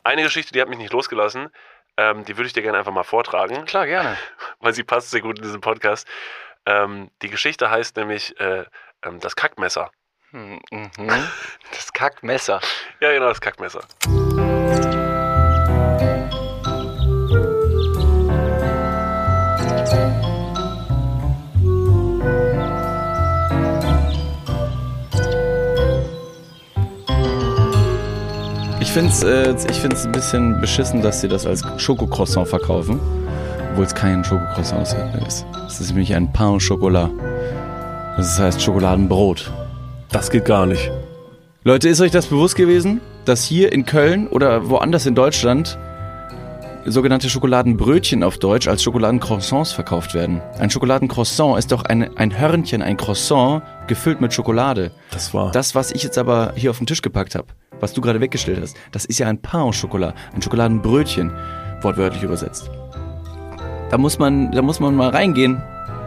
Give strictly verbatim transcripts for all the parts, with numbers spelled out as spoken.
Eine Geschichte, die hat mich nicht losgelassen, ähm, die würde ich dir gerne einfach mal vortragen. Klar, gerne. Weil sie passt sehr gut in diesen Podcast. Ähm, die Geschichte heißt nämlich äh, ähm, das Kackmesser. Mhm. Das Kackmesser. Ja, genau, das Kackmesser. Ich finde es äh, ich find's ein bisschen beschissen, dass sie das als Schokocroissant verkaufen, obwohl es kein Schokocroissant ist. Es ist nämlich ein Pain au Chocolat. Das heißt Schokoladenbrot. Das geht gar nicht. Leute, ist euch das bewusst gewesen, dass hier in Köln oder woanders in Deutschland sogenannte Schokoladenbrötchen auf Deutsch als Schokoladencroissants verkauft werden? Ein Schokoladencroissant ist doch ein, ein Hörnchen, ein Croissant gefüllt mit Schokolade. Das war. Das, was ich jetzt aber hier auf den Tisch gepackt habe, was du gerade weggestellt hast, das ist ja ein Pain au Chocolat, ein Schokoladenbrötchen, wortwörtlich übersetzt. Da muss man, da muss man mal reingehen.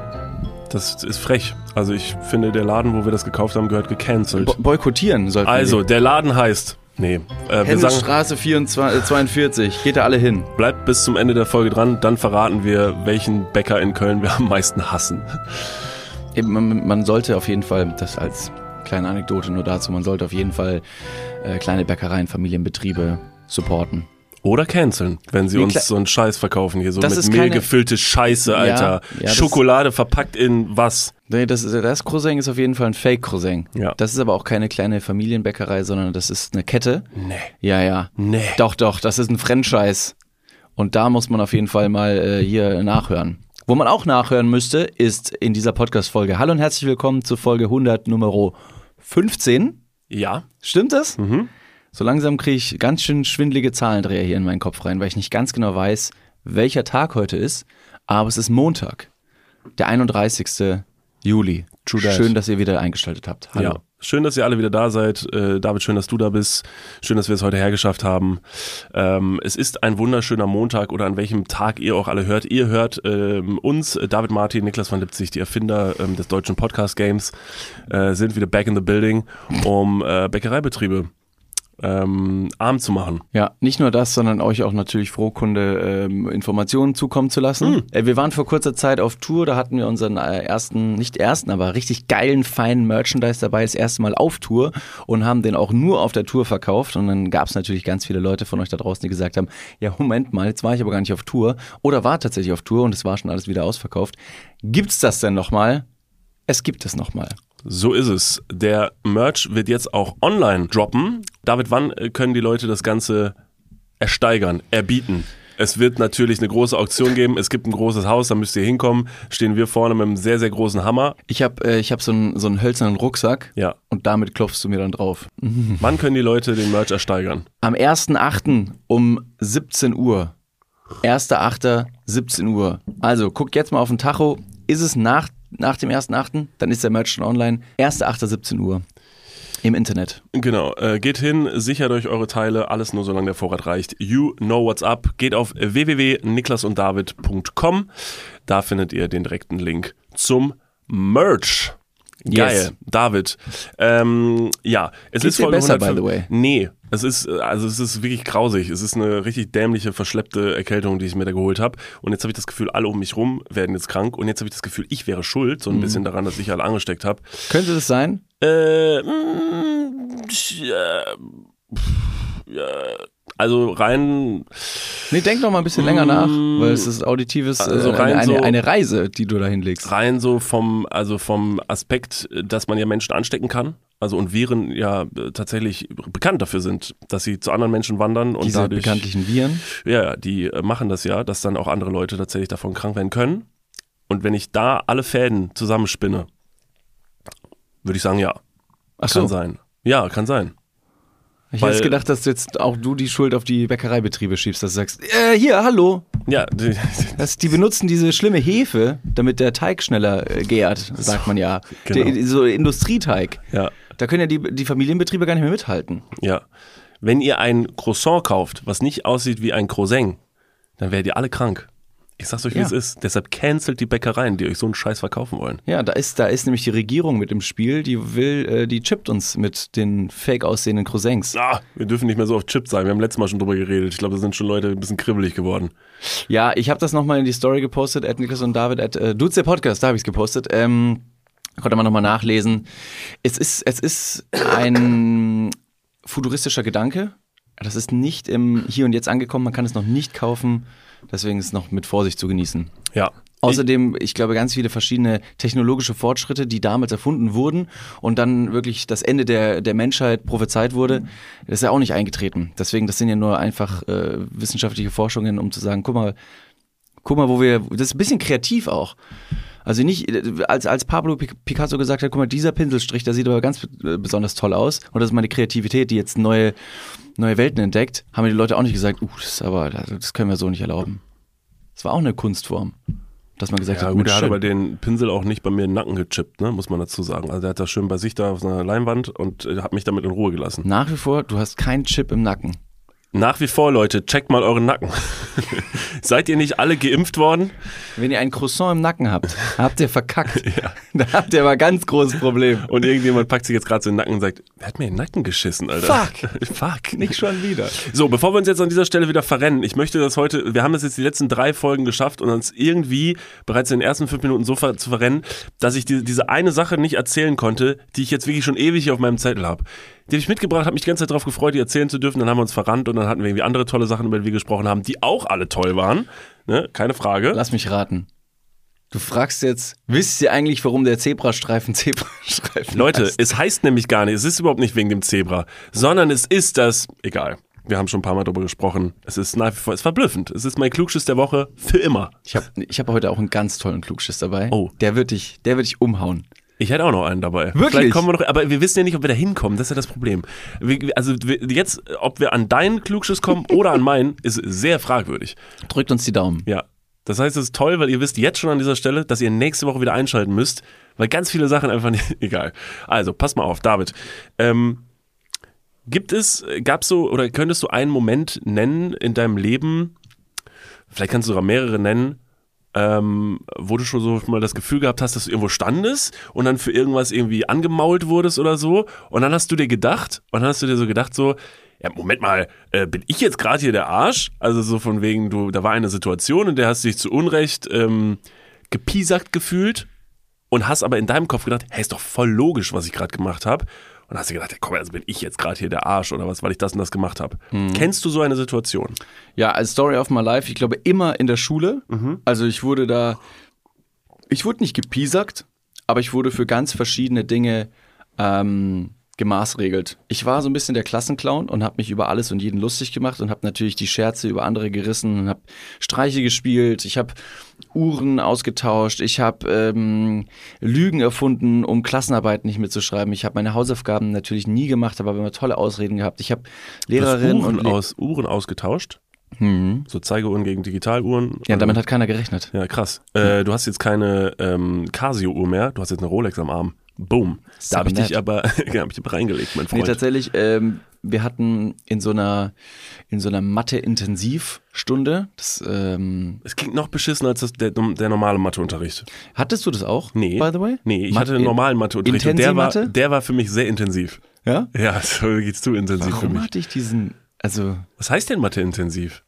Das ist frech. Also ich finde, der Laden, wo wir das gekauft haben, gehört gecancelt. Bo- boykottieren sollten Also, wir. der Laden heißt... Nee, äh, wir sagen, Hennesstraße vierundzwanzig, zweiundvierzig, geht da alle hin. bleibt bis zum Ende der Folge dran, dann verraten wir, welchen Bäcker in Köln wir am meisten hassen. Eben, man, man sollte auf jeden Fall, das als kleine Anekdote nur dazu, man sollte auf jeden Fall äh, kleine Bäckereien, Familienbetriebe supporten. Oder canceln, wenn sie Nee, uns klar. so einen Scheiß verkaufen hier, so Das mit ist Mehl keine- gefüllte Scheiße, Alter. Ja, ja, das- Schokolade verpackt in was? Nee, das, das Croissant ist auf jeden Fall ein Fake-Croissant. Ja. Das ist aber auch keine kleine Familienbäckerei, sondern das ist eine Kette. Nee. Ja, ja. Nee. Doch, doch, das ist ein Franchise. Und da muss man auf jeden Fall mal äh, hier nachhören. Wo man auch nachhören müsste, ist in dieser Podcast-Folge. Hallo und herzlich willkommen zu Folge hundert, Nummer fünfzehn. Ja. Stimmt das? Mhm. So langsam kriege ich ganz schön schwindelige Zahlendreher hier in meinen Kopf rein, weil ich nicht ganz genau weiß, welcher Tag heute ist. Aber es ist Montag, der einunddreißigsten Juli. True that. Schön, dass ihr wieder eingeschaltet habt. Hallo. Ja. Schön, dass ihr alle wieder da seid. Äh, David, schön, dass du da bist. Schön, dass wir es heute hergeschafft haben. Ähm, es ist ein wunderschöner Montag oder an welchem Tag ihr auch alle hört. Ihr hört ähm, uns, äh, David Martin, Niklas van Lipzig, die Erfinder ähm, des deutschen Podcast-Games, äh, sind wieder back in the building, um äh, Bäckereibetriebe ähm, arm zu machen. Ja, nicht nur das, sondern euch auch natürlich Frohkunde ähm, Informationen zukommen zu lassen. Mhm. Äh, wir waren vor kurzer Zeit auf Tour, da hatten wir unseren äh, ersten, nicht ersten, aber richtig geilen, feinen Merchandise dabei, das erste Mal auf Tour und haben den auch nur auf der Tour verkauft und dann gab es natürlich ganz viele Leute von euch da draußen, die gesagt haben, ja Moment mal, jetzt war ich aber gar nicht auf Tour oder war tatsächlich auf Tour und es war schon alles wieder ausverkauft. Gibt's das denn nochmal? Es gibt es nochmal. So ist es. Der Merch wird jetzt auch online droppen. David, wann äh, können die Leute das Ganze ersteigern, erbieten? Es wird natürlich eine große Auktion geben. Es gibt ein großes Haus, da müsst ihr hinkommen. Stehen wir vorne mit einem sehr, sehr großen Hammer. Ich habe äh, ich hab so einen so einen hölzernen Rucksack Ja. und damit klopfst du mir dann drauf. Wann können die Leute den Merch ersteigern? Am ersten achten um siebzehn Uhr. erster achter siebzehn Uhr. Also guckt jetzt mal auf den Tacho. Ist es nach, nach dem ersten achten? Dann ist der Merch schon online. erster achter siebzehn Uhr. Im Internet. Genau, äh, geht hin, sichert euch eure Teile, alles nur solange der Vorrat reicht. You know what's up. Geht auf w w w punkt niklas und david punkt com. Da findet ihr den direkten Link zum Merch. Geil, Yes. David. Ähm, ja, es Geht's ist dir Folge besser, hundertfünf. by the way? Nee, es ist, also es ist wirklich grausig. Es ist eine richtig dämliche, verschleppte Erkältung, die ich mir da geholt habe. Und jetzt habe ich das Gefühl, alle um mich rum werden jetzt krank. Und jetzt habe ich das Gefühl, ich wäre schuld, so ein Mhm. bisschen daran, dass ich alle angesteckt habe. Könnte das sein? Äh, mm, ja, ja, also rein, Nee, denk noch mal ein bisschen länger nach, weil es ist auditives, Also äh, rein eine, so- eine, eine Reise, die du da hinlegst. rein so vom, also vom Aspekt, dass man ja Menschen anstecken kann. Also und Viren ja äh, tatsächlich bekannt dafür sind, dass sie zu anderen Menschen wandern und Diese dadurch, bekanntlichen Viren. ja, die äh, machen das ja, dass dann auch andere Leute tatsächlich davon krank werden können. Und wenn ich da alle Fäden zusammenspinne, würde ich sagen, ja, Ach kann so. sein. Ja, kann sein. Ich Weil- hätte gedacht, dass du jetzt auch du die Schuld auf die Bäckereibetriebe schiebst, dass du sagst, äh, hier, hallo, Ja, die, das, die benutzen diese schlimme Hefe, damit der Teig schneller äh, gärt, sagt man ja. Genau. Der, so Industrieteig. ja. Da können ja die, die Familienbetriebe gar nicht mehr mithalten. Ja. Wenn ihr ein Croissant kauft, was nicht aussieht wie ein Croissant, dann werdet ihr alle krank. Ich sag's euch, wie Ja. es ist. Deshalb cancelt die Bäckereien, die euch so einen Scheiß verkaufen wollen. Ja, da ist, da ist nämlich die Regierung mit im Spiel, die will, äh, die chippt uns mit den fake aussehenden Croissants. Ah, wir dürfen nicht mehr so auf Chip sein. Wir haben letztes Mal schon drüber geredet. Ich glaube, da sind schon Leute ein bisschen kribbelig geworden. Ja, ich habe das nochmal in die Story gepostet, at Niklas und David, at äh, Dudes der Podcast, da habe ich es gepostet. Ähm, konnte man nochmal nachlesen. Es ist, es ist ein futuristischer Gedanke. Das ist nicht im Hier und Jetzt angekommen, man kann es noch nicht kaufen. Deswegen ist es noch mit Vorsicht zu genießen. Ja. Außerdem, ich glaube, ganz viele verschiedene technologische Fortschritte, die damals erfunden wurden und dann wirklich das Ende der, der Menschheit prophezeit wurde, das ist ja auch nicht eingetreten. Deswegen, das sind ja nur einfach äh, wissenschaftliche Forschungen, um zu sagen, guck mal, guck mal, wo wir, das ist ein bisschen kreativ auch. Also nicht, als, als Pablo Picasso gesagt hat, guck mal, dieser Pinselstrich, der sieht aber ganz besonders toll aus und das ist meine Kreativität, die jetzt neue, neue Welten entdeckt, haben die Leute auch nicht gesagt, uh, das ist aber, das können wir so nicht erlauben. Das war auch eine Kunstform, dass man gesagt Ja, hat, gut, Mensch, er hat schön. aber den Pinsel auch nicht bei mir in den Nacken gechippt, ne, muss man dazu sagen. Also der hat das schön bei sich da auf seiner Leinwand und äh, hat mich damit in Ruhe gelassen. Nach wie vor, du hast keinen Chip im Nacken. Nach wie vor, Leute, checkt mal euren Nacken. Seid ihr nicht alle geimpft worden? Wenn ihr ein Croissant im Nacken habt, habt ihr verkackt. Ja. Da habt ihr aber ein ganz großes Problem. Und irgendjemand packt sich jetzt gerade so in den Nacken und sagt, wer hat mir in den Nacken geschissen, Alter? Fuck. Fuck. Nicht schon wieder. So, bevor wir uns jetzt an dieser Stelle wieder verrennen, ich möchte das heute, wir haben das jetzt die letzten drei Folgen geschafft und uns irgendwie bereits in den ersten fünf Minuten so ver, zu verrennen, dass ich die, diese eine Sache nicht erzählen konnte, die ich jetzt wirklich schon ewig auf meinem Zettel habe. Die habe ich mitgebracht, habe mich die ganze Zeit darauf gefreut, die erzählen zu dürfen, dann haben wir uns verrannt und dann hatten wir irgendwie andere tolle Sachen, über die wir gesprochen haben, die auch alle toll waren, ne? Keine Frage. Lass mich raten. Du fragst jetzt, wisst ihr eigentlich, warum der Zebrastreifen Zebrastreifen Leute, heißt? es heißt nämlich gar nicht, es ist überhaupt nicht wegen dem Zebra, sondern es ist das, egal, wir haben schon ein paar Mal drüber gesprochen, es ist nach wie vor, es ist verblüffend, es ist mein Klugschiss der Woche für immer. Ich habe ich hab heute auch einen ganz tollen Klugschiss dabei. Oh. Der wird dich, der wird dich umhauen. Ich hätte auch noch einen dabei. Wirklich? Vielleicht kommen wir noch, aber wir wissen ja nicht, ob wir da hinkommen, das ist ja das Problem. Wir, also wir, jetzt, ob wir an deinen Klugschiss kommen oder an meinen, ist sehr fragwürdig. Drückt uns die Daumen. Ja. Das heißt, es ist toll, weil ihr wisst jetzt schon an dieser Stelle, dass ihr nächste Woche wieder einschalten müsst, weil ganz viele Sachen einfach nicht, egal. Also, pass mal auf, David. Ähm, gibt es, gab es so, oder könntest du einen Moment nennen in deinem Leben, vielleicht kannst du sogar mehrere nennen, ähm, wo du schon so mal das Gefühl gehabt hast, dass du irgendwo standest und dann für irgendwas irgendwie angemault wurdest oder so und dann hast du dir gedacht, und dann hast du dir so gedacht so, ja, Moment mal, äh, bin ich jetzt gerade hier der Arsch? Also so von wegen, du, da war eine Situation, in der hast du dich zu Unrecht ähm, gepiesackt gefühlt und hast aber in deinem Kopf gedacht, hey, ist doch voll logisch, was ich gerade gemacht habe. Und hast dir gedacht, ja, komm, also bin ich jetzt gerade hier der Arsch oder was, weil ich das und das gemacht habe. Mhm. Kennst du so eine Situation? Ja, als Story of my life, ich glaube immer in der Schule. Mhm. Also ich wurde da, ich wurde nicht gepiesackt, aber ich wurde für ganz verschiedene Dinge ähm, gemaßregelt. Ich war so ein bisschen der Klassenclown und habe mich über alles und jeden lustig gemacht und habe natürlich die Scherze über andere gerissen und habe Streiche gespielt. Ich habe Uhren ausgetauscht. Ich habe ähm, Lügen erfunden, um Klassenarbeiten nicht mitzuschreiben. Ich habe meine Hausaufgaben natürlich nie gemacht, aber immer tolle Ausreden gehabt. Ich habe Lehrerinnen Uhren, und Le- aus, Uhren ausgetauscht. Mhm. So Zeigeuhren gegen Digitaluhren. Ja, damit hat keiner gerechnet. Ja, krass. Äh, du hast jetzt keine ähm, Casio-Uhr mehr, du hast jetzt eine Rolex am Arm. Boom. Da habe ich dich aber ja, hab ich dich reingelegt, mein Freund. Nee, tatsächlich, ähm, wir hatten in so einer, in so einer Mathe-Intensivstunde, das, ähm, Es klingt noch beschissener als das, der, der normale Matheunterricht. hattest du das auch, Nee. by the way? Nee, ich Ma- hatte einen normalen Matheunterricht und der war, Intensi-Mathe? der war für mich sehr intensiv. Ja? Ja, das war wirklich zu intensiv für Warum mich. hatte ich diesen, also, Was heißt denn Mathe-intensiv?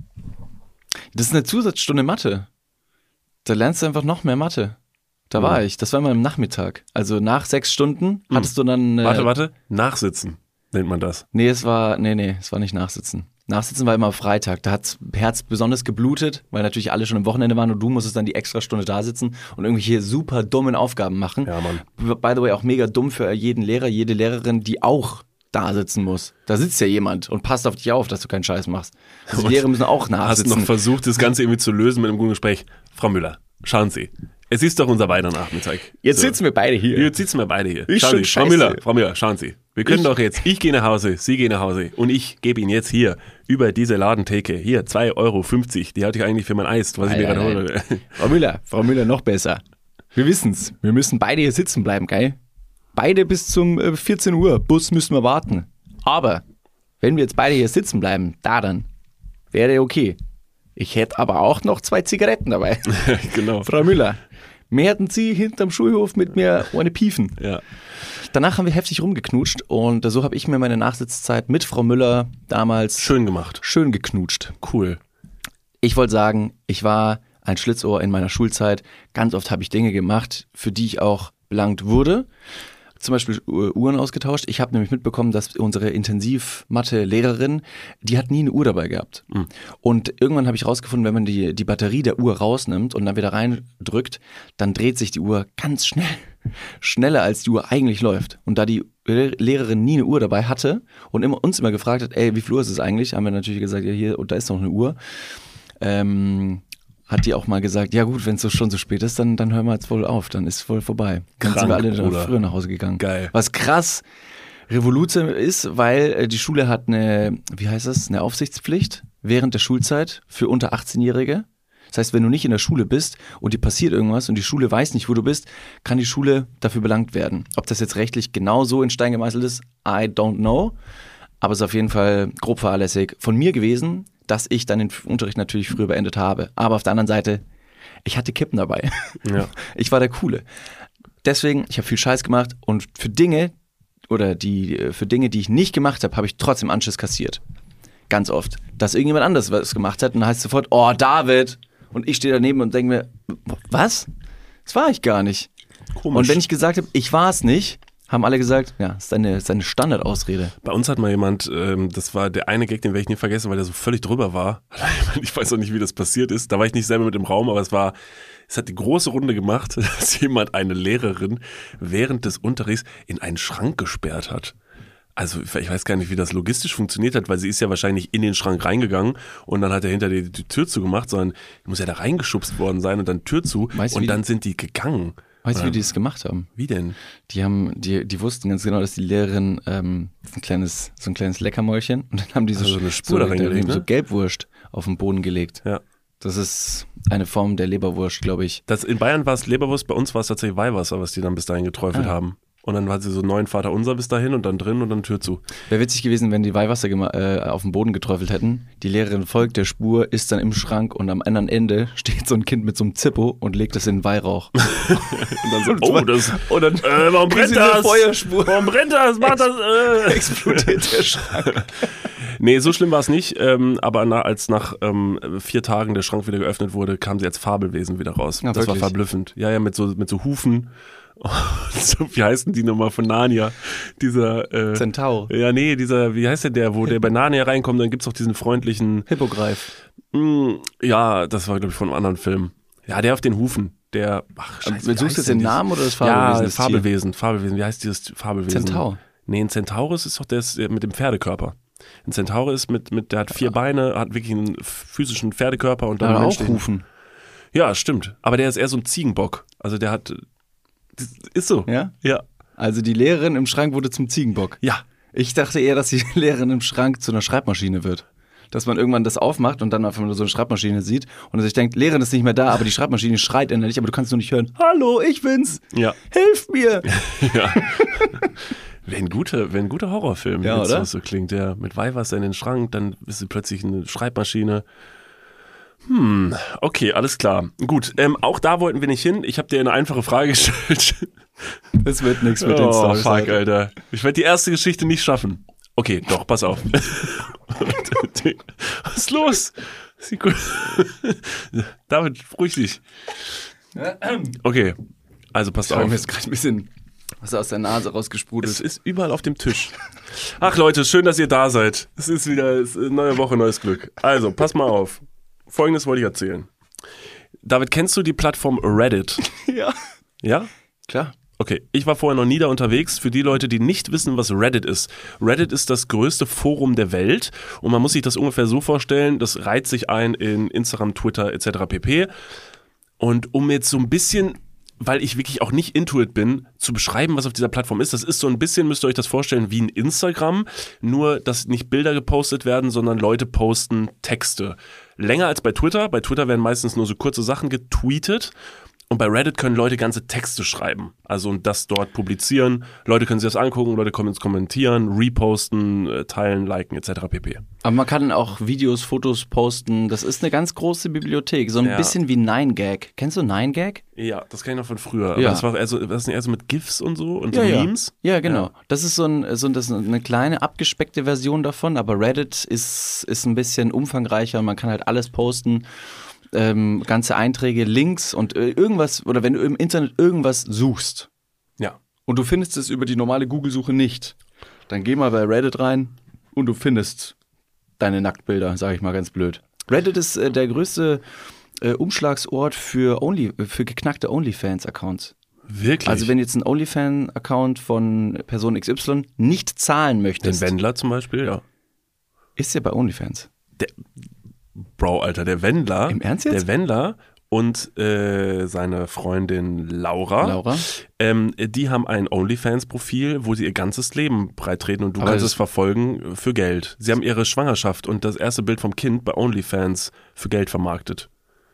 das ist eine Zusatzstunde Mathe. Da lernst du einfach noch mehr Mathe. Da Mhm. war ich, das war immer im Nachmittag. Also nach sechs Stunden hattest du dann... Äh, Warte, warte. Nachsitzen nennt man das. Nee, es war, nee, nee, es war nicht Nachsitzen. Nachsitzen war immer Freitag. Da hat's Herz besonders geblutet, weil natürlich alle schon am Wochenende waren und du musstest dann die extra Stunde da sitzen und irgendwelche super dummen Aufgaben machen. Ja, Mann. By the way, auch mega dumm für jeden Lehrer, jede Lehrerin, die auch da sitzen muss. Da sitzt ja jemand und passt auf dich auf, dass du keinen Scheiß machst. Also die Lehrer müssen auch Hast nachsitzen. noch versucht, das Ganze irgendwie zu lösen mit einem guten Gespräch. Frau Müller, schauen Sie. Es ist doch unser beider Nachmittag. Jetzt So. sitzen wir beide hier. Jetzt sitzen wir beide hier. Ist Schauen schon Sie, Frau scheiße. Müller, Frau Müller, schauen Sie. Wir können Ich- doch jetzt, ich gehe nach Hause, Sie gehen nach Hause und ich gebe Ihnen jetzt hier über diese Ladentheke, hier zwei Euro fünfzig, die hatte ich eigentlich für mein Eis, was ich mir Nein, gerade nein, hole. Frau Müller, Frau Müller, noch besser. Wir wissen's. Wir müssen beide hier sitzen bleiben, geil? Beide bis zum äh, vierzehn Uhr. Bus müssen wir warten. Aber wenn wir jetzt beide hier sitzen bleiben, da dann, wäre okay. ich hätte aber auch noch zwei Zigaretten dabei. Genau. Frau Müller, mehrten Sie hinterm Schulhof mit mir ohne Piefen. Ja. Danach haben wir heftig rumgeknutscht und so habe ich mir meine Nachsitzzeit mit Frau Müller damals Schön gemacht. schön geknutscht. Cool. Ich wollte sagen, ich war ein Schlitzohr in meiner Schulzeit. Ganz oft habe ich Dinge gemacht, für die ich auch belangt wurde. Zum Beispiel Uhren ausgetauscht. Ich habe nämlich mitbekommen, dass unsere Intensiv-Mathe-Lehrerin, die hat nie eine Uhr dabei gehabt. Mhm. Und irgendwann habe ich rausgefunden, wenn man die, die Batterie der Uhr rausnimmt und dann wieder reindrückt, dann dreht sich die Uhr ganz schnell. Schneller als die Uhr eigentlich läuft. Und da die Lehrerin nie eine Uhr dabei hatte und immer, uns immer gefragt hat, ey, wie viel Uhr ist es eigentlich? Haben wir natürlich gesagt, ja hier, und da ist noch eine Uhr. Ähm... hat die auch mal gesagt, ja gut, wenn es so schon so spät ist, dann, dann hören wir jetzt wohl auf, dann ist es wohl vorbei. Dann sind wir alle dann früher nach Hause gegangen. Geil. Was krass Revolution ist, weil die Schule hat eine, wie heißt das, eine Aufsichtspflicht während der Schulzeit für unter achtzehnjährige. Das heißt, wenn du nicht in der Schule bist und dir passiert irgendwas und die Schule weiß nicht, wo du bist, kann die Schule dafür belangt werden. Ob das jetzt rechtlich genau so in Stein gemeißelt ist, I don't know. Aber es ist auf jeden Fall grob fahrlässig von mir gewesen, dass ich dann den Unterricht natürlich früher beendet habe. Aber auf der anderen Seite, ich hatte Kippen dabei. Ja. Ich war der Coole. Deswegen, ich habe viel Scheiß gemacht und für Dinge oder die für Dinge, die ich nicht gemacht habe, habe ich trotzdem Anschiss kassiert. Ganz oft. Dass irgendjemand anderes was gemacht hat und dann heißt es sofort, oh David. Und ich stehe daneben und denke mir, was? Das war ich gar nicht. Komisch. Und wenn ich gesagt habe, ich war es nicht, haben alle gesagt, ja, das ist deine, das ist deine Standardausrede. Bei uns hat mal jemand, ähm, das war der eine Gag, den werde ich nie vergessen, weil der so völlig drüber war. Ich weiß auch nicht, wie das passiert ist. Da war ich nicht selber mit im Raum, aber es war, es hat die große Runde gemacht, dass jemand eine Lehrerin während des Unterrichts in einen Schrank gesperrt hat. Also ich weiß gar nicht, wie das logistisch funktioniert hat, weil sie ist ja wahrscheinlich in den Schrank reingegangen und dann hat er hinter die, die Tür zugemacht, sondern muss ja da reingeschubst worden sein und dann Tür zu Weißt du, und wie dann die- sind die gegangen. Weißt du, wie die das gemacht haben? Wie denn? Die haben, die, die wussten ganz genau, dass die Lehrerin ähm, ein kleines, so ein kleines Leckermäulchen und dann haben die so, Also so eine Spur da so, reingelegt, so ne? Gelbwurst auf den Boden gelegt. Ja. Das ist eine Form der Leberwurst, glaube ich. Das, in Bayern war es Leberwurst, bei uns war es tatsächlich Weihwasser, was die dann bis dahin geträufelt Ah. haben. Und dann hat sie so neuen Vater unser bis dahin und dann drin und dann Tür zu. Wäre witzig gewesen, wenn die Weihwasser gema- äh, auf den Boden geträufelt hätten. Die Lehrerin folgt der Spur, ist dann im Schrank und am anderen Ende steht so ein Kind mit so einem Zippo und legt es in den Weihrauch. Und dann so, oh, das, Und dann äh, warum brennt diese das? Feuerspur. Warum brennt das? Macht das, äh. explodiert der Schrank. Nee, so schlimm war es nicht, ähm, aber na, als nach ähm, vier Tagen der Schrank wieder geöffnet wurde, kam sie als Fabelwesen wieder raus. Ja, das wirklich? war verblüffend. Ja, ja, mit so, mit so Hufen. So, wie heißen die nochmal von Narnia? Dieser, äh, Zentaur. ja, nee, dieser, wie heißt der, der, wo der bei Narnia reinkommt, dann gibt's auch diesen freundlichen, Hippogreif. mh, ja, das war, glaube ich, von einem anderen Film. Ja, der auf den Hufen, der, ach, scheiße, wie Suchst du heißt jetzt denn den dieses- Namen oder das Ja, Fabelwesen? das Tier? Fabelwesen, Fabelwesen, wie heißt dieses Fabelwesen? Zentaur. Nee, ein Centaurus ist doch der ist mit dem Pferdekörper. Ein Centaur ist mit, mit, der hat vier Beine, hat wirklich einen physischen Pferdekörper und dann Aber einen auch menschlichen- rufen. Ja, stimmt. Aber der ist eher so ein Ziegenbock. Also der hat, das ist so. Ja? Ja. Also die Lehrerin im Schrank wurde zum Ziegenbock. Ja. Ich dachte eher, dass die Lehrerin im Schrank zu einer Schreibmaschine wird. Dass man irgendwann das aufmacht und dann einfach nur so eine Schreibmaschine sieht und sich denkt, Lehrerin ist nicht mehr da, aber die Schreibmaschine schreit innerlich, aber du kannst nur nicht hören, hallo, ich bin's, Ja. hilf mir. Ja. Wäre ein guter, wär ein guter Horrorfilm, Ja, wenn oder? das so klingt. Ja, mit Weihwasser in den Schrank, dann ist sie plötzlich eine Schreibmaschine. Hm, okay, alles klar. Gut, ähm, auch da wollten wir nicht hin. Ich habe dir eine einfache Frage gestellt. Das wird nichts mit den Oh, Storys. fuck, Alter. Ich werde die erste Geschichte nicht schaffen. Okay, doch, pass auf. Was ist los? Sieht gut. David, ruhig dich. Okay, also passt Ich habe auf. mir jetzt gerade ein bisschen was aus der Nase Es rausgesprudelt. ist überall auf dem Tisch. Ach Leute, schön, dass ihr da seid. Es ist wieder es ist eine neue Woche, neues Glück. Also, pass mal auf. Folgendes wollte ich erzählen. David, kennst du die Plattform Reddit? Ja, Ja? klar. Okay, ich war vorher noch nie da unterwegs. Für die Leute, die nicht wissen, was Reddit ist. Reddit ist das größte Forum der Welt und man muss sich das ungefähr so vorstellen, das reiht sich ein in Instagram, Twitter et cetera pp. Und um jetzt so ein bisschen, weil ich wirklich auch nicht intuit bin, zu beschreiben, was auf dieser Plattform ist, das ist so ein bisschen, müsst ihr euch das vorstellen, wie ein Instagram, nur dass nicht Bilder gepostet werden, sondern Leute posten Texte. Länger als bei Twitter. Bei Twitter werden meistens nur so kurze Sachen getweetet. Und bei Reddit können Leute ganze Texte schreiben, also und das dort publizieren. Leute können sich das angucken, Leute können es kommentieren, reposten, äh, teilen, liken et cetera pp. Aber man kann auch Videos, Fotos posten. Das ist eine ganz große Bibliothek, so ein Ja. bisschen wie nine gag. Kennst du nine gag? Ja, das kenne ich noch von früher. Aber Ja. das war eher so, das sind eher so mit GIFs und so und Ja, so ja. Memes. Ja, genau. Ja. Das ist so, ein, so ein, das ist eine kleine, abgespeckte Version davon, aber Reddit ist, ist ein bisschen umfangreicher. Man kann halt alles posten. Ähm, ganze Einträge, Links und äh, irgendwas, oder wenn du im Internet irgendwas suchst Ja. und du findest es über die normale Google-Suche nicht, dann geh mal bei Reddit rein und du findest deine Nacktbilder, sage ich mal ganz blöd. Reddit ist äh, der größte äh, Umschlagsort für, Only, für geknackte OnlyFans-Accounts. Wirklich? Also wenn jetzt ein OnlyFans-Account von Person X Y nicht zahlen Den möchtest, Wendler zum Beispiel, ja. ist ja bei OnlyFans. Der, Bro, Alter, der Wendler. Im Ernst jetzt? Der Wendler und äh, seine Freundin Laura. Laura? Ähm, die haben ein OnlyFans-Profil, wo sie ihr ganzes Leben breitreten und du Aber kannst das- es verfolgen für Geld. Sie haben ihre Schwangerschaft und das erste Bild vom Kind bei OnlyFans für Geld vermarktet.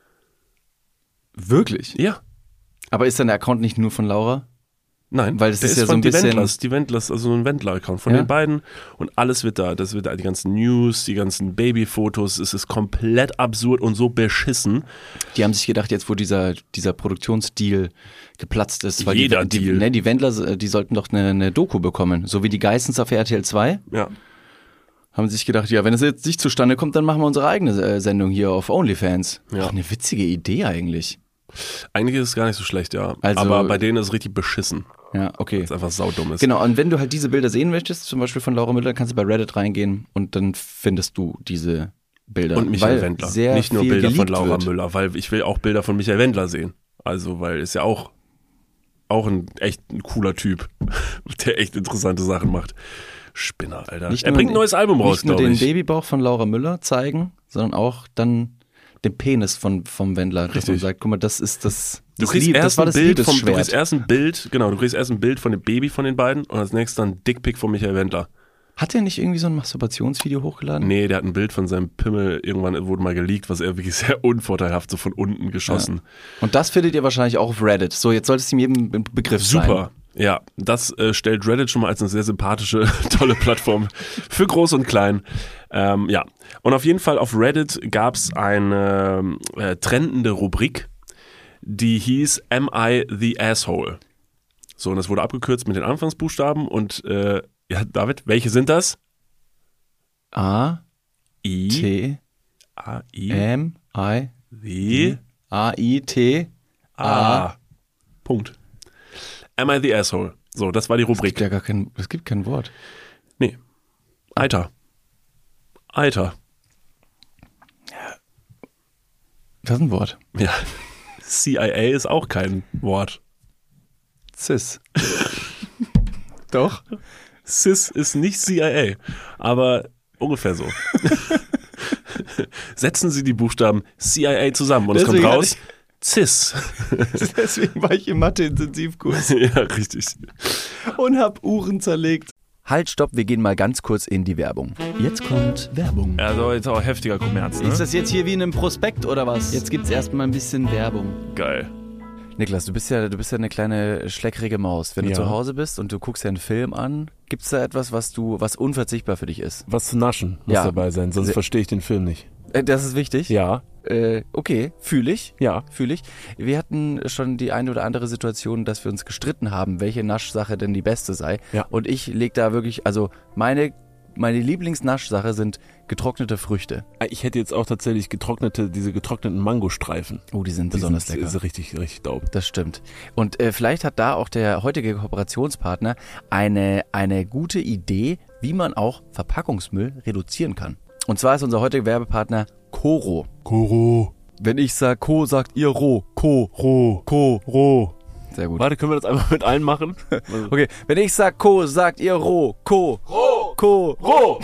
Wirklich? Ja. Aber ist dann der Account nicht nur von Laura? Nein, Weil das der ist ja so von ein die bisschen- Wendlers, die Wendlers, also ein Wendler-Account von Ja? den beiden und alles wird da, das wird da, die ganzen News, die ganzen Babyfotos, es ist komplett absurd und so beschissen. Die haben sich gedacht, jetzt wo dieser, dieser Produktionsdeal geplatzt ist, weil Jeder die, die, Deal. ne, die Wendler, äh, die sollten doch eine, eine Doku bekommen, so wie die Geissens auf R T L zwei, Ja. haben sich gedacht, ja, wenn es jetzt nicht zustande kommt, dann machen wir unsere eigene äh, Sendung hier auf OnlyFans. Ja. Ach, eine witzige Idee eigentlich. Eigentlich ist es gar nicht so schlecht, ja. Also- Aber bei denen ist es richtig beschissen, Ja, okay. weil es einfach saudumm ist. Genau, und wenn du halt diese Bilder sehen möchtest, zum Beispiel von Laura Müller, kannst du bei Reddit reingehen und dann findest du diese Bilder. Und Michael weil Wendler. Sehr Nicht nur viel Bilder von geleakt Laura wird. Müller, weil ich will auch Bilder von Michael Wendler sehen. Also, weil ist ja auch, auch ein echt ein cooler Typ, der echt interessante Sachen macht. Spinner, Alter. Nicht er nur bringt ein den- neues Album raus, Nicht nur glaube den ich. Babybauch von Laura Müller zeigen, sondern auch dann den Penis von, vom Wendler, dass man Richtig. sagt, guck mal, das ist das, Du das, kriegst, Lieb, erst das war ein das Bild vom, du Liebesschwert. kriegst erst ein Bild, genau, du kriegst erst ein Bild von dem Baby von den beiden und als nächstes dann ein Dickpick von Michael Wendler. Hat er nicht irgendwie so ein Masturbationsvideo hochgeladen? Nee, der hat ein Bild von seinem Pimmel, irgendwann wurde mal geleakt, was er wirklich sehr unvorteilhaft so von unten geschossen. Und das findet ihr wahrscheinlich auch auf Reddit. So, jetzt sollte es ihm jedem Be- Begriff sein. Super. Ja, das äh, stellt Reddit schon mal als eine sehr sympathische, tolle Plattform für Groß und Klein. Ähm, ja, und auf jeden Fall auf Reddit gab es eine äh, trendende Rubrik, die hieß Am I the Asshole? So, und das wurde abgekürzt mit den Anfangsbuchstaben und äh, ja, David, welche sind das? A, I, T, A, I, M, I, W, A, I, T, A. Punkt. Am I the Asshole? So, das war die Es Rubrik. gibt ja gar kein, es gibt kein Wort. Nee. Alter. Alter. Das ist ein Wort. Ja. C I A ist auch kein Wort. Cis. Doch. Cis ist nicht C I A, aber ungefähr so. Setzen Sie die Buchstaben C I A zusammen und es Deswegen kommt hatte raus Cis. Deswegen war ich im Mathe-Intensivkurs Ja, richtig. und hab Uhren zerlegt. Halt, stopp, wir gehen mal ganz kurz in die Werbung. Jetzt kommt Werbung. Also jetzt auch heftiger Kommerz, Ist das jetzt hier wie in einem Prospekt oder was? Jetzt gibt's erstmal ein bisschen Werbung. Geil. Niklas, du bist ja, du bist ja eine kleine schleckrige Maus. Wenn du Ja. zu Hause bist und du guckst ja einen Film an, gibt's da etwas, was du, was unverzichtbar für dich ist? Was zu naschen muss Ja. dabei sein, sonst Se- verstehe ich den Film nicht. Äh, das ist wichtig. Ja, Äh, okay, fühle ich. ja. Fühle ich. Wir hatten schon die eine oder andere Situation, dass wir uns gestritten haben, welche Naschsache denn die beste sei. Ja. Und ich leg da wirklich, also meine, meine Lieblingsnaschsache sind getrocknete Früchte. Ich hätte jetzt auch tatsächlich getrocknete, diese getrockneten Mangostreifen. Oh, die sind Die besonders sind, lecker. Ist richtig, richtig dope. Das stimmt. Und äh, vielleicht hat da auch der heutige Kooperationspartner eine, eine gute Idee, wie man auch Verpackungsmüll reduzieren kann. Und zwar ist unser heutiger Werbepartner Koro. Koro, Wenn ich sag Ko, sagt ihr Ro. Ko. Ro, Ko. Ro. Sehr gut. Warte, können wir das einfach mit allen machen? Okay, wenn ich sag Ko, sagt ihr Ro. Ko. Ro. Ko. Ro!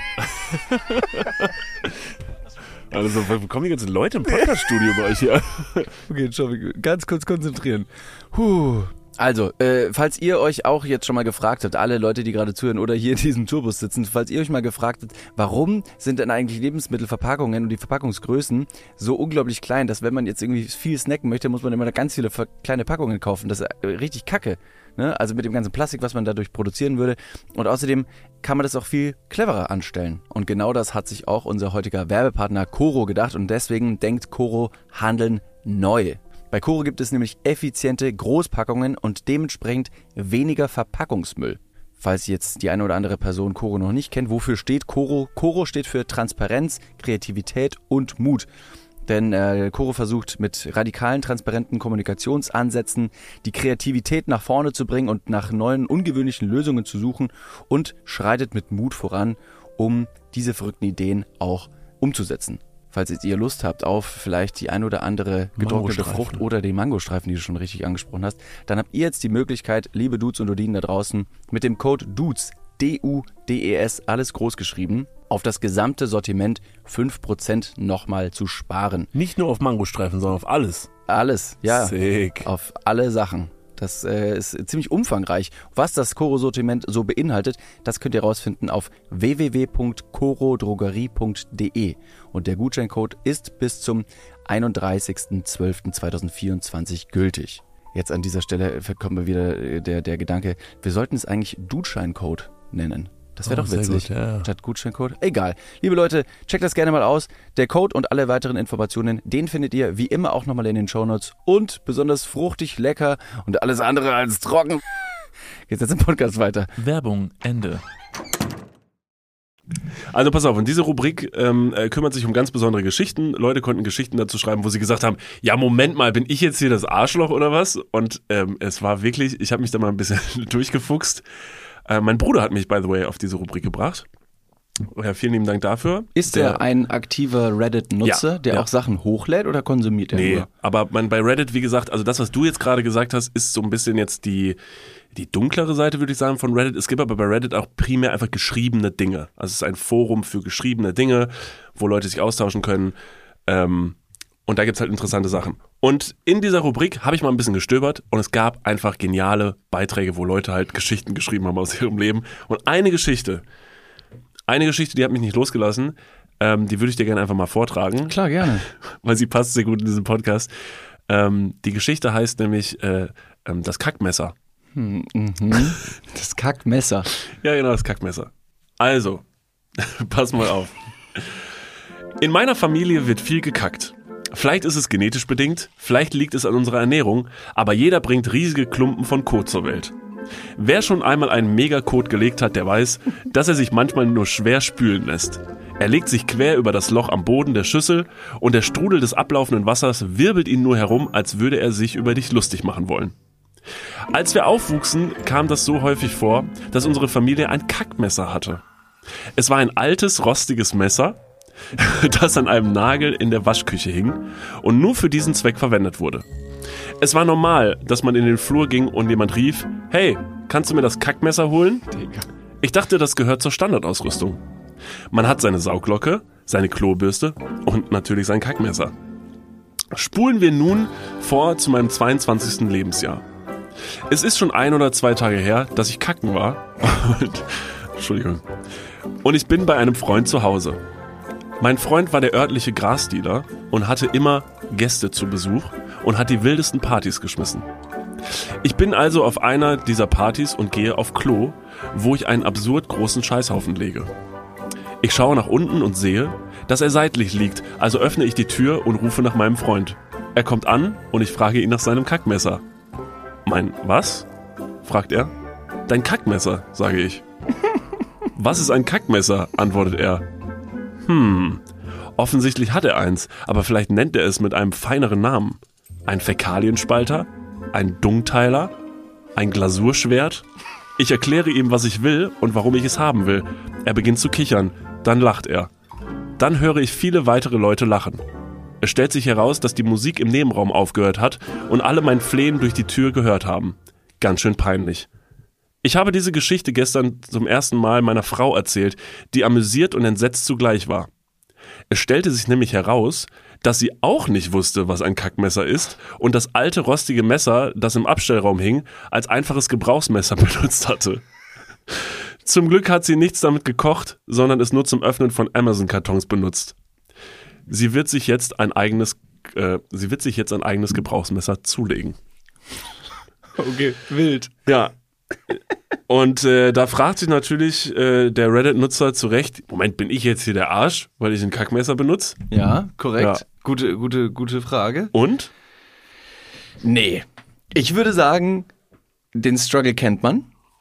Also, wo kommen die ganzen Leute im Podcast-Studio bei euch hier? Okay, Entschuldigung, ganz kurz konzentrieren. Puh. Also, äh, falls ihr euch auch jetzt schon mal gefragt habt, alle Leute, die gerade zuhören oder hier in diesem Tourbus sitzen, falls ihr euch mal gefragt habt, warum sind denn eigentlich Lebensmittelverpackungen und die Verpackungsgrößen so unglaublich klein, dass wenn man jetzt irgendwie viel snacken möchte, muss man immer ganz viele kleine Packungen kaufen. Das ist richtig kacke. Ne? Also mit dem ganzen Plastik, was man dadurch produzieren würde. Und außerdem kann man das auch viel cleverer anstellen. Und genau das hat sich auch unser heutiger Werbepartner Coro gedacht und deswegen denkt Coro Handeln neu. Bei Coro gibt es nämlich effiziente Großpackungen und dementsprechend weniger Verpackungsmüll. Falls jetzt die eine oder andere Person Coro noch nicht kennt, wofür steht Coro? Coro steht für Transparenz, Kreativität und Mut. Denn äh, Coro versucht mit radikalen, transparenten Kommunikationsansätzen die Kreativität nach vorne zu bringen und nach neuen, ungewöhnlichen Lösungen zu suchen und schreitet mit Mut voran, um diese verrückten Ideen auch umzusetzen. Falls jetzt ihr Lust habt auf vielleicht die ein oder andere getrocknete Frucht oder den Mangostreifen, die du schon richtig angesprochen hast, dann habt ihr jetzt die Möglichkeit, liebe Dudes und Dudinen da draußen, mit dem Code DUDES, D U D E S, alles groß geschrieben, auf das gesamte Sortiment fünf Prozent nochmal zu sparen. Nicht nur auf Mangostreifen, sondern auf alles. Alles, ja. Sick. Auf alle Sachen. Das äh, ist ziemlich umfangreich. Was das Coro-Sortiment so beinhaltet, das könnt ihr rausfinden auf w w w punkt coro drogerie punkt d e. Und der Gutscheincode ist bis zum einunddreißigsten zwölften zweitausendvierundzwanzig gültig. Jetzt an dieser Stelle kommt mir wieder der, der Gedanke, wir sollten es eigentlich Gutscheincode nennen. Das wäre oh, doch witzig. Gut, ja. Statt Gutscheincode. Egal. Liebe Leute, checkt das gerne mal aus. Der Code und alle weiteren Informationen, den findet ihr wie immer auch nochmal in den Shownotes. Und besonders fruchtig, lecker und alles andere als trocken. Geht's jetzt im Podcast weiter. Werbung, Ende. Also pass auf, und diese Rubrik ähm, äh, kümmert sich um ganz besondere Geschichten. Leute konnten Geschichten dazu schreiben, wo sie gesagt haben, ja Moment mal, bin ich jetzt hier das Arschloch oder was? Und ähm, es war wirklich, ich habe mich da mal ein bisschen durchgefuchst. Äh, mein Bruder hat mich, by the way, auf diese Rubrik gebracht. Ja, vielen lieben Dank dafür. Ist der, er ein aktiver Reddit-Nutzer, ja, der ja. auch Sachen hochlädt oder konsumiert er nee, nur? aber man, bei Reddit, wie gesagt, also das, was du jetzt gerade gesagt hast, ist so ein bisschen jetzt die, die dunklere Seite, würde ich sagen, von Reddit. Es gibt aber bei Reddit auch primär einfach geschriebene Dinge. Also es ist ein Forum für geschriebene Dinge, wo Leute sich austauschen können. Ähm, und da gibt es halt interessante Sachen. Und in dieser Rubrik habe ich mal ein bisschen gestöbert und es gab einfach geniale Beiträge, wo Leute halt Geschichten geschrieben haben aus ihrem Leben. Und eine Geschichte, eine Geschichte, die hat mich nicht losgelassen, ähm, die würde ich dir gerne einfach mal vortragen. Klar, gerne. Weil sie passt sehr gut in diesen Podcast. Ähm, die Geschichte heißt nämlich äh, ähm, das Kackmesser. Hm, mhm. Das Kackmesser. Ja, genau, das Kackmesser. Also, pass mal auf. In meiner Familie wird viel gekackt. Vielleicht ist es genetisch bedingt, vielleicht liegt es an unserer Ernährung, aber jeder bringt riesige Klumpen von Kot zur Welt. Wer schon einmal einen Megakot gelegt hat, der weiß, dass er sich manchmal nur schwer spülen lässt. Er legt sich quer über das Loch am Boden der Schüssel und der Strudel des ablaufenden Wassers wirbelt ihn nur herum, als würde er sich über dich lustig machen wollen. Als wir aufwuchsen, kam das so häufig vor, dass unsere Familie ein Kackmesser hatte. Es war ein altes, rostiges Messer, das an einem Nagel in der Waschküche hing und nur für diesen Zweck verwendet wurde. Es war normal, dass man in den Flur ging und jemand rief, hey, kannst du mir das Kackmesser holen? Ich dachte, das gehört zur Standardausrüstung. Man hat seine Sauglocke, seine Klobürste und natürlich sein Kackmesser. Spulen wir nun vor zu meinem zweiundzwanzigsten Lebensjahr. Es ist schon ein oder zwei Tage her, dass ich kacken war. Und, Entschuldigung. Und ich bin bei einem Freund zu Hause. Mein Freund war der örtliche Grasdealer und hatte immer Gäste zu Besuch und hat die wildesten Partys geschmissen. Ich bin also auf einer dieser Partys und gehe auf Klo, wo ich einen absurd großen Scheißhaufen lege. Ich schaue nach unten und sehe, dass er seitlich liegt, also öffne ich die Tür und rufe nach meinem Freund. Er kommt an und ich frage ihn nach seinem Kackmesser. Mein, was? Fragt er. Dein Kackmesser, sage ich. Was ist ein Kackmesser? Antwortet er. Hm, offensichtlich hat er eins, aber vielleicht nennt er es mit einem feineren Namen. Ein Fäkalienspalter? Ein Dungteiler? Ein Glasurschwert? Ich erkläre ihm, was ich will und warum ich es haben will. Er beginnt zu kichern, dann lacht er. Dann höre ich viele weitere Leute lachen. Es stellt sich heraus, dass die Musik im Nebenraum aufgehört hat und alle mein Flehen durch die Tür gehört haben. Ganz schön peinlich. Ich habe diese Geschichte gestern zum ersten Mal meiner Frau erzählt, die amüsiert und entsetzt zugleich war. Es stellte sich nämlich heraus, dass sie auch nicht wusste, was ein Kackmesser ist und das alte rostige Messer, das im Abstellraum hing, als einfaches Gebrauchsmesser benutzt hatte. Zum Glück hat sie nichts damit gekocht, sondern es nur zum Öffnen von Amazon-Kartons benutzt. Sie wird sich jetzt ein eigenes, äh, sie wird sich jetzt ein eigenes Gebrauchsmesser zulegen. Okay, wild. Ja. Und äh, da fragt sich natürlich äh, der Reddit-Nutzer zu Recht, Moment, bin ich jetzt hier der Arsch, weil ich ein Kackmesser benutze? Ja, korrekt. Ja. Gute, gute, gute Frage. Und? Nee. Ich würde sagen, den Struggle kennt man.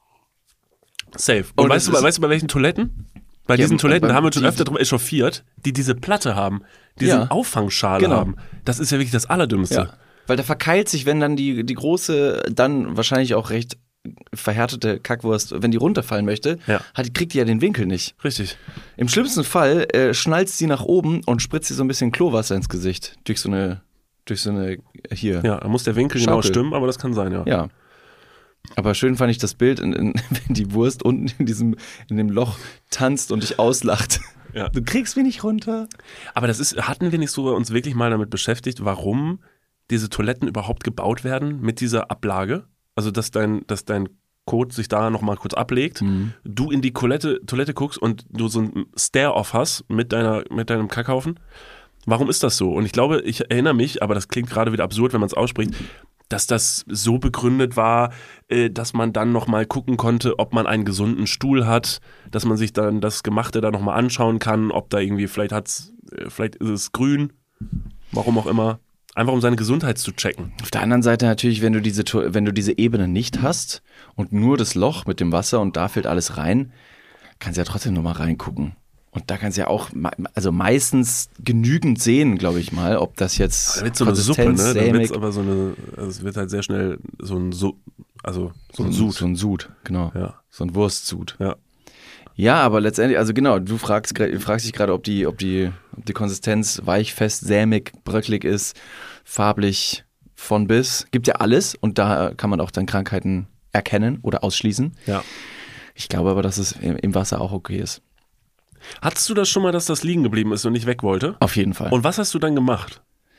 Safe. Und, Und weißt, du, es ist- weißt du, bei welchen Toiletten? Bei Ja, diesen Toiletten bei- haben wir uns schon die- öfter drüber echauffiert, die diese Platte haben, diese Ja. Auffangschale Genau. haben. Das ist ja wirklich das Allerdümmste. Ja. Weil da verkeilt sich, wenn dann die, die große, dann wahrscheinlich auch recht verhärtete Kackwurst, wenn die runterfallen möchte, Ja. hat, kriegt die ja den Winkel nicht. Richtig. Im schlimmsten Fall äh, schnalzt sie nach oben und spritzt sie so ein bisschen Klowasser ins Gesicht. Durch so eine, durch so eine, hier. Ja, da muss der Winkel genau Schaukel. stimmen, aber das kann sein, ja. Ja. Aber schön fand ich das Bild, in, in, wenn die Wurst unten in diesem, in dem Loch tanzt und dich auslacht. Ja. Du kriegst mich nicht runter. Aber das ist, hatten wir nicht so uns wirklich mal damit beschäftigt, warum diese Toiletten überhaupt gebaut werden mit dieser Ablage? Also, dass dein, dass dein Kot sich da nochmal kurz ablegt, Mhm. du in die Toilette, Toilette guckst und du so ein Stare-Off hast mit, deiner, mit deinem Kackhaufen. Warum ist das so? Und ich glaube, ich erinnere mich, aber das klingt gerade wieder absurd, wenn man es ausspricht, dass das so begründet war, äh, dass man dann nochmal gucken konnte, ob man einen gesunden Stuhl hat, dass man sich dann das Gemachte da nochmal anschauen kann, ob da irgendwie, vielleicht hat's, äh, vielleicht ist es grün, warum auch immer. Einfach um seine Gesundheit zu checken. Auf der anderen Seite natürlich, wenn du diese, To- wenn du diese Ebene nicht hast und nur das Loch mit dem Wasser und da fällt alles rein, kannst du ja trotzdem nur mal reingucken. Und da kannst du ja auch, me- also meistens genügend sehen, glaube ich mal, ob das jetzt Da wird so eine Suppe, ne? Konsistenz, Da wird's sämig, aber so eine, also es wird halt sehr schnell so ein Su also so so ein ein Sud. Sud. So ein Sud, genau. Ja. So ein Wurstsud. Ja. Ja, aber letztendlich, also genau, du fragst, gra- fragst dich gerade, ob die, ob, die, ob die Konsistenz weich, fest, sämig, bröcklig ist, farblich von bis. Gibt ja alles und da kann man auch dann Krankheiten erkennen oder ausschließen. Ja. Ich glaube aber, dass es im im Wasser auch okay ist. Hattest du das schon mal, dass das liegen geblieben ist und nicht weg wollte? Auf jeden Fall. Und was hast du dann gemacht?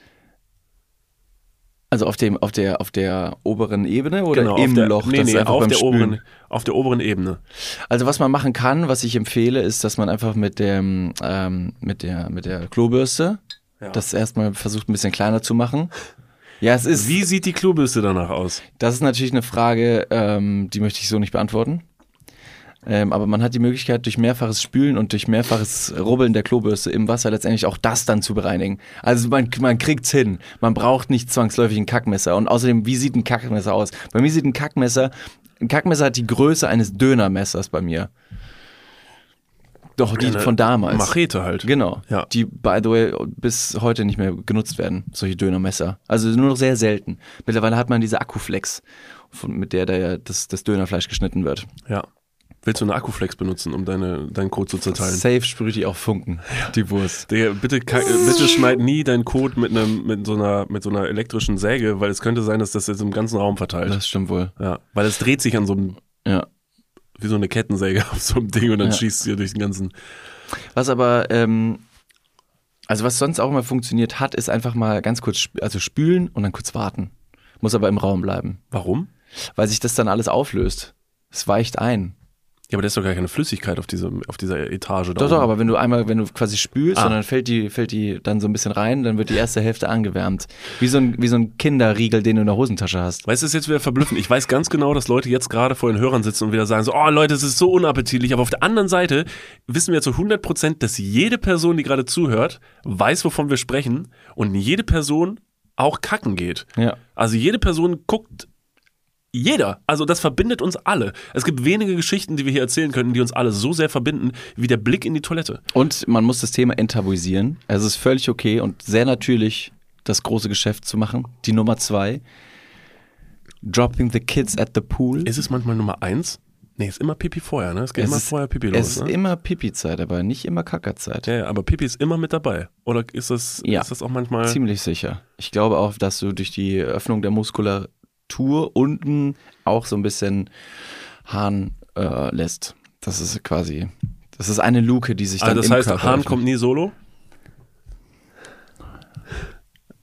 Also auf dem, auf der, auf der oberen Ebene oder im auf der, Loch? Nee, Das ist nee, einfach auf beim der, Spülen. oberen, auf der oberen Ebene. Also was man machen kann, was ich empfehle, ist, dass man einfach mit dem, ähm, mit der, mit der Klobürste Ja. das erstmal versucht, ein bisschen kleiner zu machen. Ja, es ist, Wie sieht die Klobürste danach aus? das ist natürlich eine Frage, ähm, die möchte ich so nicht beantworten. Ähm, aber man hat die Möglichkeit, durch mehrfaches Spülen und durch mehrfaches Rubbeln der Klobürste im Wasser letztendlich auch das dann zu bereinigen. Also man, man kriegt's hin. Man braucht nicht zwangsläufig ein Kackmesser. Und außerdem, wie sieht ein Kackmesser aus? Bei mir sieht ein Kackmesser, ein Kackmesser hat die Größe eines Dönermessers bei mir. Doch, die Eine von damals. Machete halt. Genau. Ja. Die, by the way, bis heute nicht mehr genutzt werden, solche Dönermesser. Also nur noch sehr selten. Mittlerweile hat man diese Akkuflex, von, mit der da das, das Dönerfleisch geschnitten wird. Ja. Willst du eine Akkuflex benutzen, um deine, deinen Code zu zerteilen? Safe sprüht die auch Funken, die Wurst. Digga, bitte, ka- äh, bitte schneid nie deinen Code mit, einem, mit, so einer, mit so einer elektrischen Säge, weil es könnte sein, dass das jetzt im ganzen Raum verteilt. Das stimmt wohl. Ja, weil es dreht sich an so einem, Ja. wie so eine Kettensäge auf so einem Ding und dann Ja. schießt sie durch den ganzen. Was aber, ähm, also was sonst auch immer funktioniert hat, ist einfach mal ganz kurz, sp- also spülen und dann kurz warten. Muss aber im Raum bleiben, Warum? weil sich das dann alles auflöst. Es weicht ein. Ja, aber da ist doch gar keine Flüssigkeit auf, diesem, auf dieser Etage da Doch, oben. doch, aber wenn du einmal, wenn du quasi spülst Ah. und dann fällt die, fällt die dann so ein bisschen rein, dann wird die erste Hälfte angewärmt. Wie so ein, wie so ein Kinderriegel, den du in der Hosentasche hast. Weißt du, das ist jetzt wieder verblüffend. Ich weiß ganz genau, dass Leute jetzt gerade vor den Hörern sitzen und wieder sagen so, oh Leute, es ist so unappetitlich. Aber auf der anderen Seite wissen wir zu hundert Prozent, dass jede Person, die gerade zuhört, weiß, wovon wir sprechen und jede Person auch kacken geht. Ja. Also jede Person guckt, jeder. Also das verbindet uns alle. Es gibt wenige Geschichten, die wir hier erzählen können, die uns alle so sehr verbinden, wie der Blick in die Toilette. Und man muss das Thema enttabuisieren. Also es ist völlig okay und sehr natürlich, das große Geschäft zu machen. Die Nummer zwei. Dropping the kids at the pool. Ist es manchmal Nummer eins? Nee, ist immer Pipi vorher, ne? Es geht Es immer ist- vorher Pipi es los, ist ne? immer Pipi-Zeit, aber nicht immer Kackerzeit. Ja, ja, aber Pipi ist immer mit dabei. Oder ist das, Ja. ist das auch manchmal... Ziemlich sicher. Ich glaube auch, dass du durch die Öffnung der Muskulatur unten auch so ein bisschen Hahn äh, lässt. Das ist quasi, das ist eine Luke, die sich dann Also das im heißt, Körper Hahn öffnet. kommt nie solo?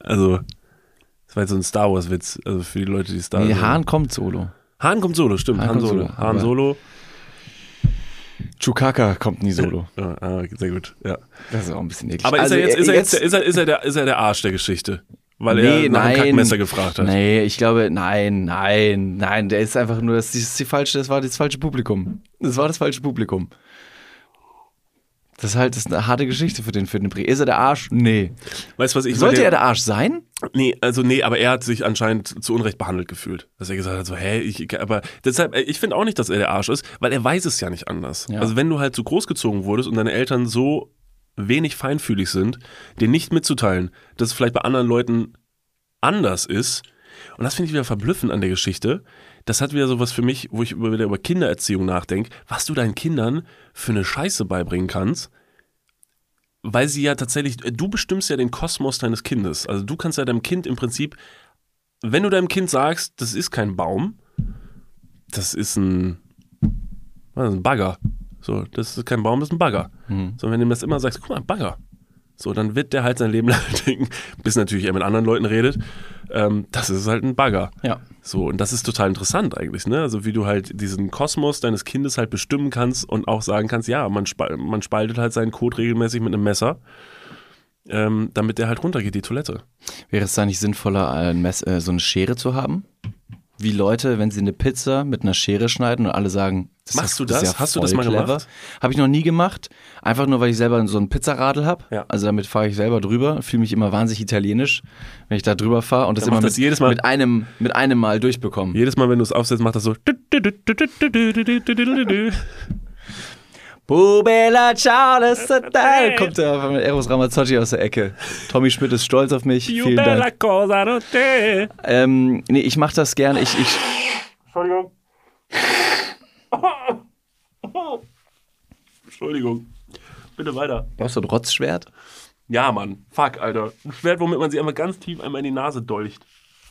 Also, das war jetzt so ein Star Wars Witz, also für die Leute, die Star Wars. Nee, Hahn kommt solo. Hahn kommt solo, stimmt. Hahn Han kommt Solo. solo, Han aber- Solo. Chewbacca kommt nie solo. Ja, ah, sehr gut, ja. Das ist auch ein bisschen eklig. Aber ist Also, er jetzt, ist er jetzt, jetzt ist er, ist er der, ist er der Arsch der Geschichte? Weil Nee, er nach einem nein. Kackmesser gefragt hat. Nee, ich glaube, nein, nein, nein, der ist einfach nur, das ist die falsche, das war das falsche Publikum. Das war das falsche Publikum. Das ist halt das ist eine harte Geschichte für den, für den Brie. Ist er der Arsch? Nee. Weißt du, was ich Sollte bei er der, der Arsch sein? Nee, also nee, aber er hat sich anscheinend zu Unrecht behandelt gefühlt. Dass er gesagt hat, so, hä, ich, aber deshalb, ich finde auch nicht, dass er der Arsch ist, weil er weiß es ja nicht anders. Ja. Also wenn du halt so großgezogen wurdest und deine Eltern so wenig feinfühlig sind, dir nicht mitzuteilen, dass es vielleicht bei anderen Leuten anders ist, und das finde ich wieder verblüffend an der Geschichte, das hat wieder sowas für mich, wo ich über- wieder über Kindererziehung nachdenke, was du deinen Kindern für eine Scheiße beibringen kannst, weil sie ja tatsächlich, du bestimmst ja den Kosmos deines Kindes. Also du kannst ja deinem Kind im Prinzip, wenn du deinem Kind sagst, das ist kein Baum, das ist ein, was ist ein Bagger. So, das ist kein Baum, das ist ein Bagger. Mhm. So, wenn du ihm das immer sagst, guck mal, ein Bagger. So, dann wird der halt sein Leben lang denken, bis natürlich er mit anderen Leuten redet, ähm, das ist halt ein Bagger. Ja. So, und das ist total interessant eigentlich, ne? Also wie du halt diesen Kosmos deines Kindes halt bestimmen kannst und auch sagen kannst, ja, man, spal man spaltet halt seinen Kot regelmäßig mit einem Messer, ähm, damit der halt runtergeht, die Toilette. Wäre es da nicht sinnvoller, ein Mess, äh, so eine Schere zu haben? Wie Leute, wenn sie eine Pizza mit einer Schere schneiden und alle sagen, das Machst ist, du das? das? Ist ja Hast du voll das mal clever. gemacht? Habe ich noch nie gemacht. Einfach nur, weil ich selber so ein Pizzaradl habe. Ja. Also damit fahre ich selber drüber. Fühle mich immer wahnsinnig italienisch, wenn ich da drüber fahre und das Dann immer macht mit, das jedes Mal- mit, einem, mit einem Mal durchbekomme. Jedes Mal, wenn du es aufsetzt, macht das so. Bubela, ciao, das ist da. Kommt der von Eros Ramazzotti aus der Ecke. Tommy Schmidt ist stolz auf mich. Vielen Dank. cosa no te. Ähm, nee, ich mache das gerne. Ich, ich, Entschuldigung. Entschuldigung. Bitte weiter. brauchst du ein Rotzschwert? Ja, Mann. Fuck, Alter. Ein Schwert, womit man sie einfach ganz tief einmal in die Nase dolcht.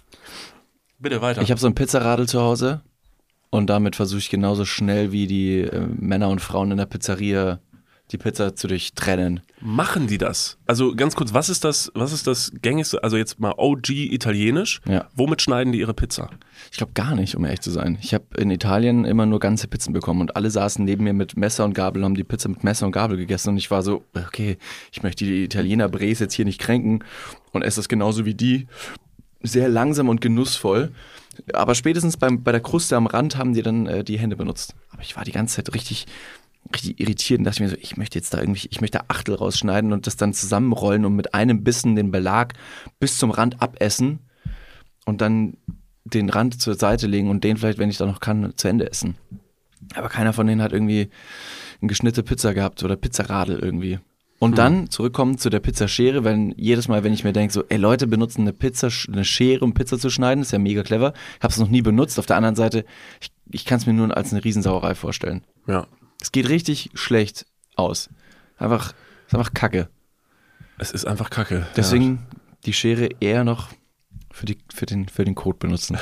Bitte weiter. Ich habe so ein Pizzaradl zu Hause und damit versuche ich genauso schnell wie die äh, Männer und Frauen in der Pizzeria die Pizza zu durchtrennen. Machen die das? Also ganz kurz, was ist das, was ist das gängigste, also jetzt mal O G italienisch, Ja. womit schneiden die ihre Pizza? Ich glaube gar nicht, um ehrlich zu sein. Ich habe in Italien immer nur ganze Pizzen bekommen und alle saßen neben mir mit Messer und Gabel und haben die Pizza mit Messer und Gabel gegessen und ich war so, okay, ich möchte die Italiener Bres jetzt hier nicht kränken und esse das genauso wie die. Sehr langsam und genussvoll. Aber spätestens beim, bei der Kruste am Rand haben die dann äh, die Hände benutzt. Aber ich war die ganze Zeit richtig, richtig irritiert und dachte mir so, ich möchte jetzt da irgendwie, ich möchte Achtel rausschneiden und das dann zusammenrollen und mit einem Bissen den Belag bis zum Rand abessen und dann den Rand zur Seite legen und den vielleicht, wenn ich da noch kann, zu Ende essen. Aber keiner von denen hat irgendwie eine geschnittene Pizza gehabt oder Pizzaradel irgendwie. Und dann zurückkommen zu der Pizzaschere, wenn jedes Mal, wenn ich mir denke, so, ey, Leute benutzen eine Pizza, eine Schere, um Pizza zu schneiden, ist ja mega clever. Ich habe es noch nie benutzt. Auf der anderen Seite, ich, ich kann es mir nur als eine Riesensauerei vorstellen. Ja. Es geht richtig schlecht aus. Einfach, ist einfach Kacke. Es ist einfach Kacke. Deswegen die Schere eher noch für, die, für, den, für den Code benutzen.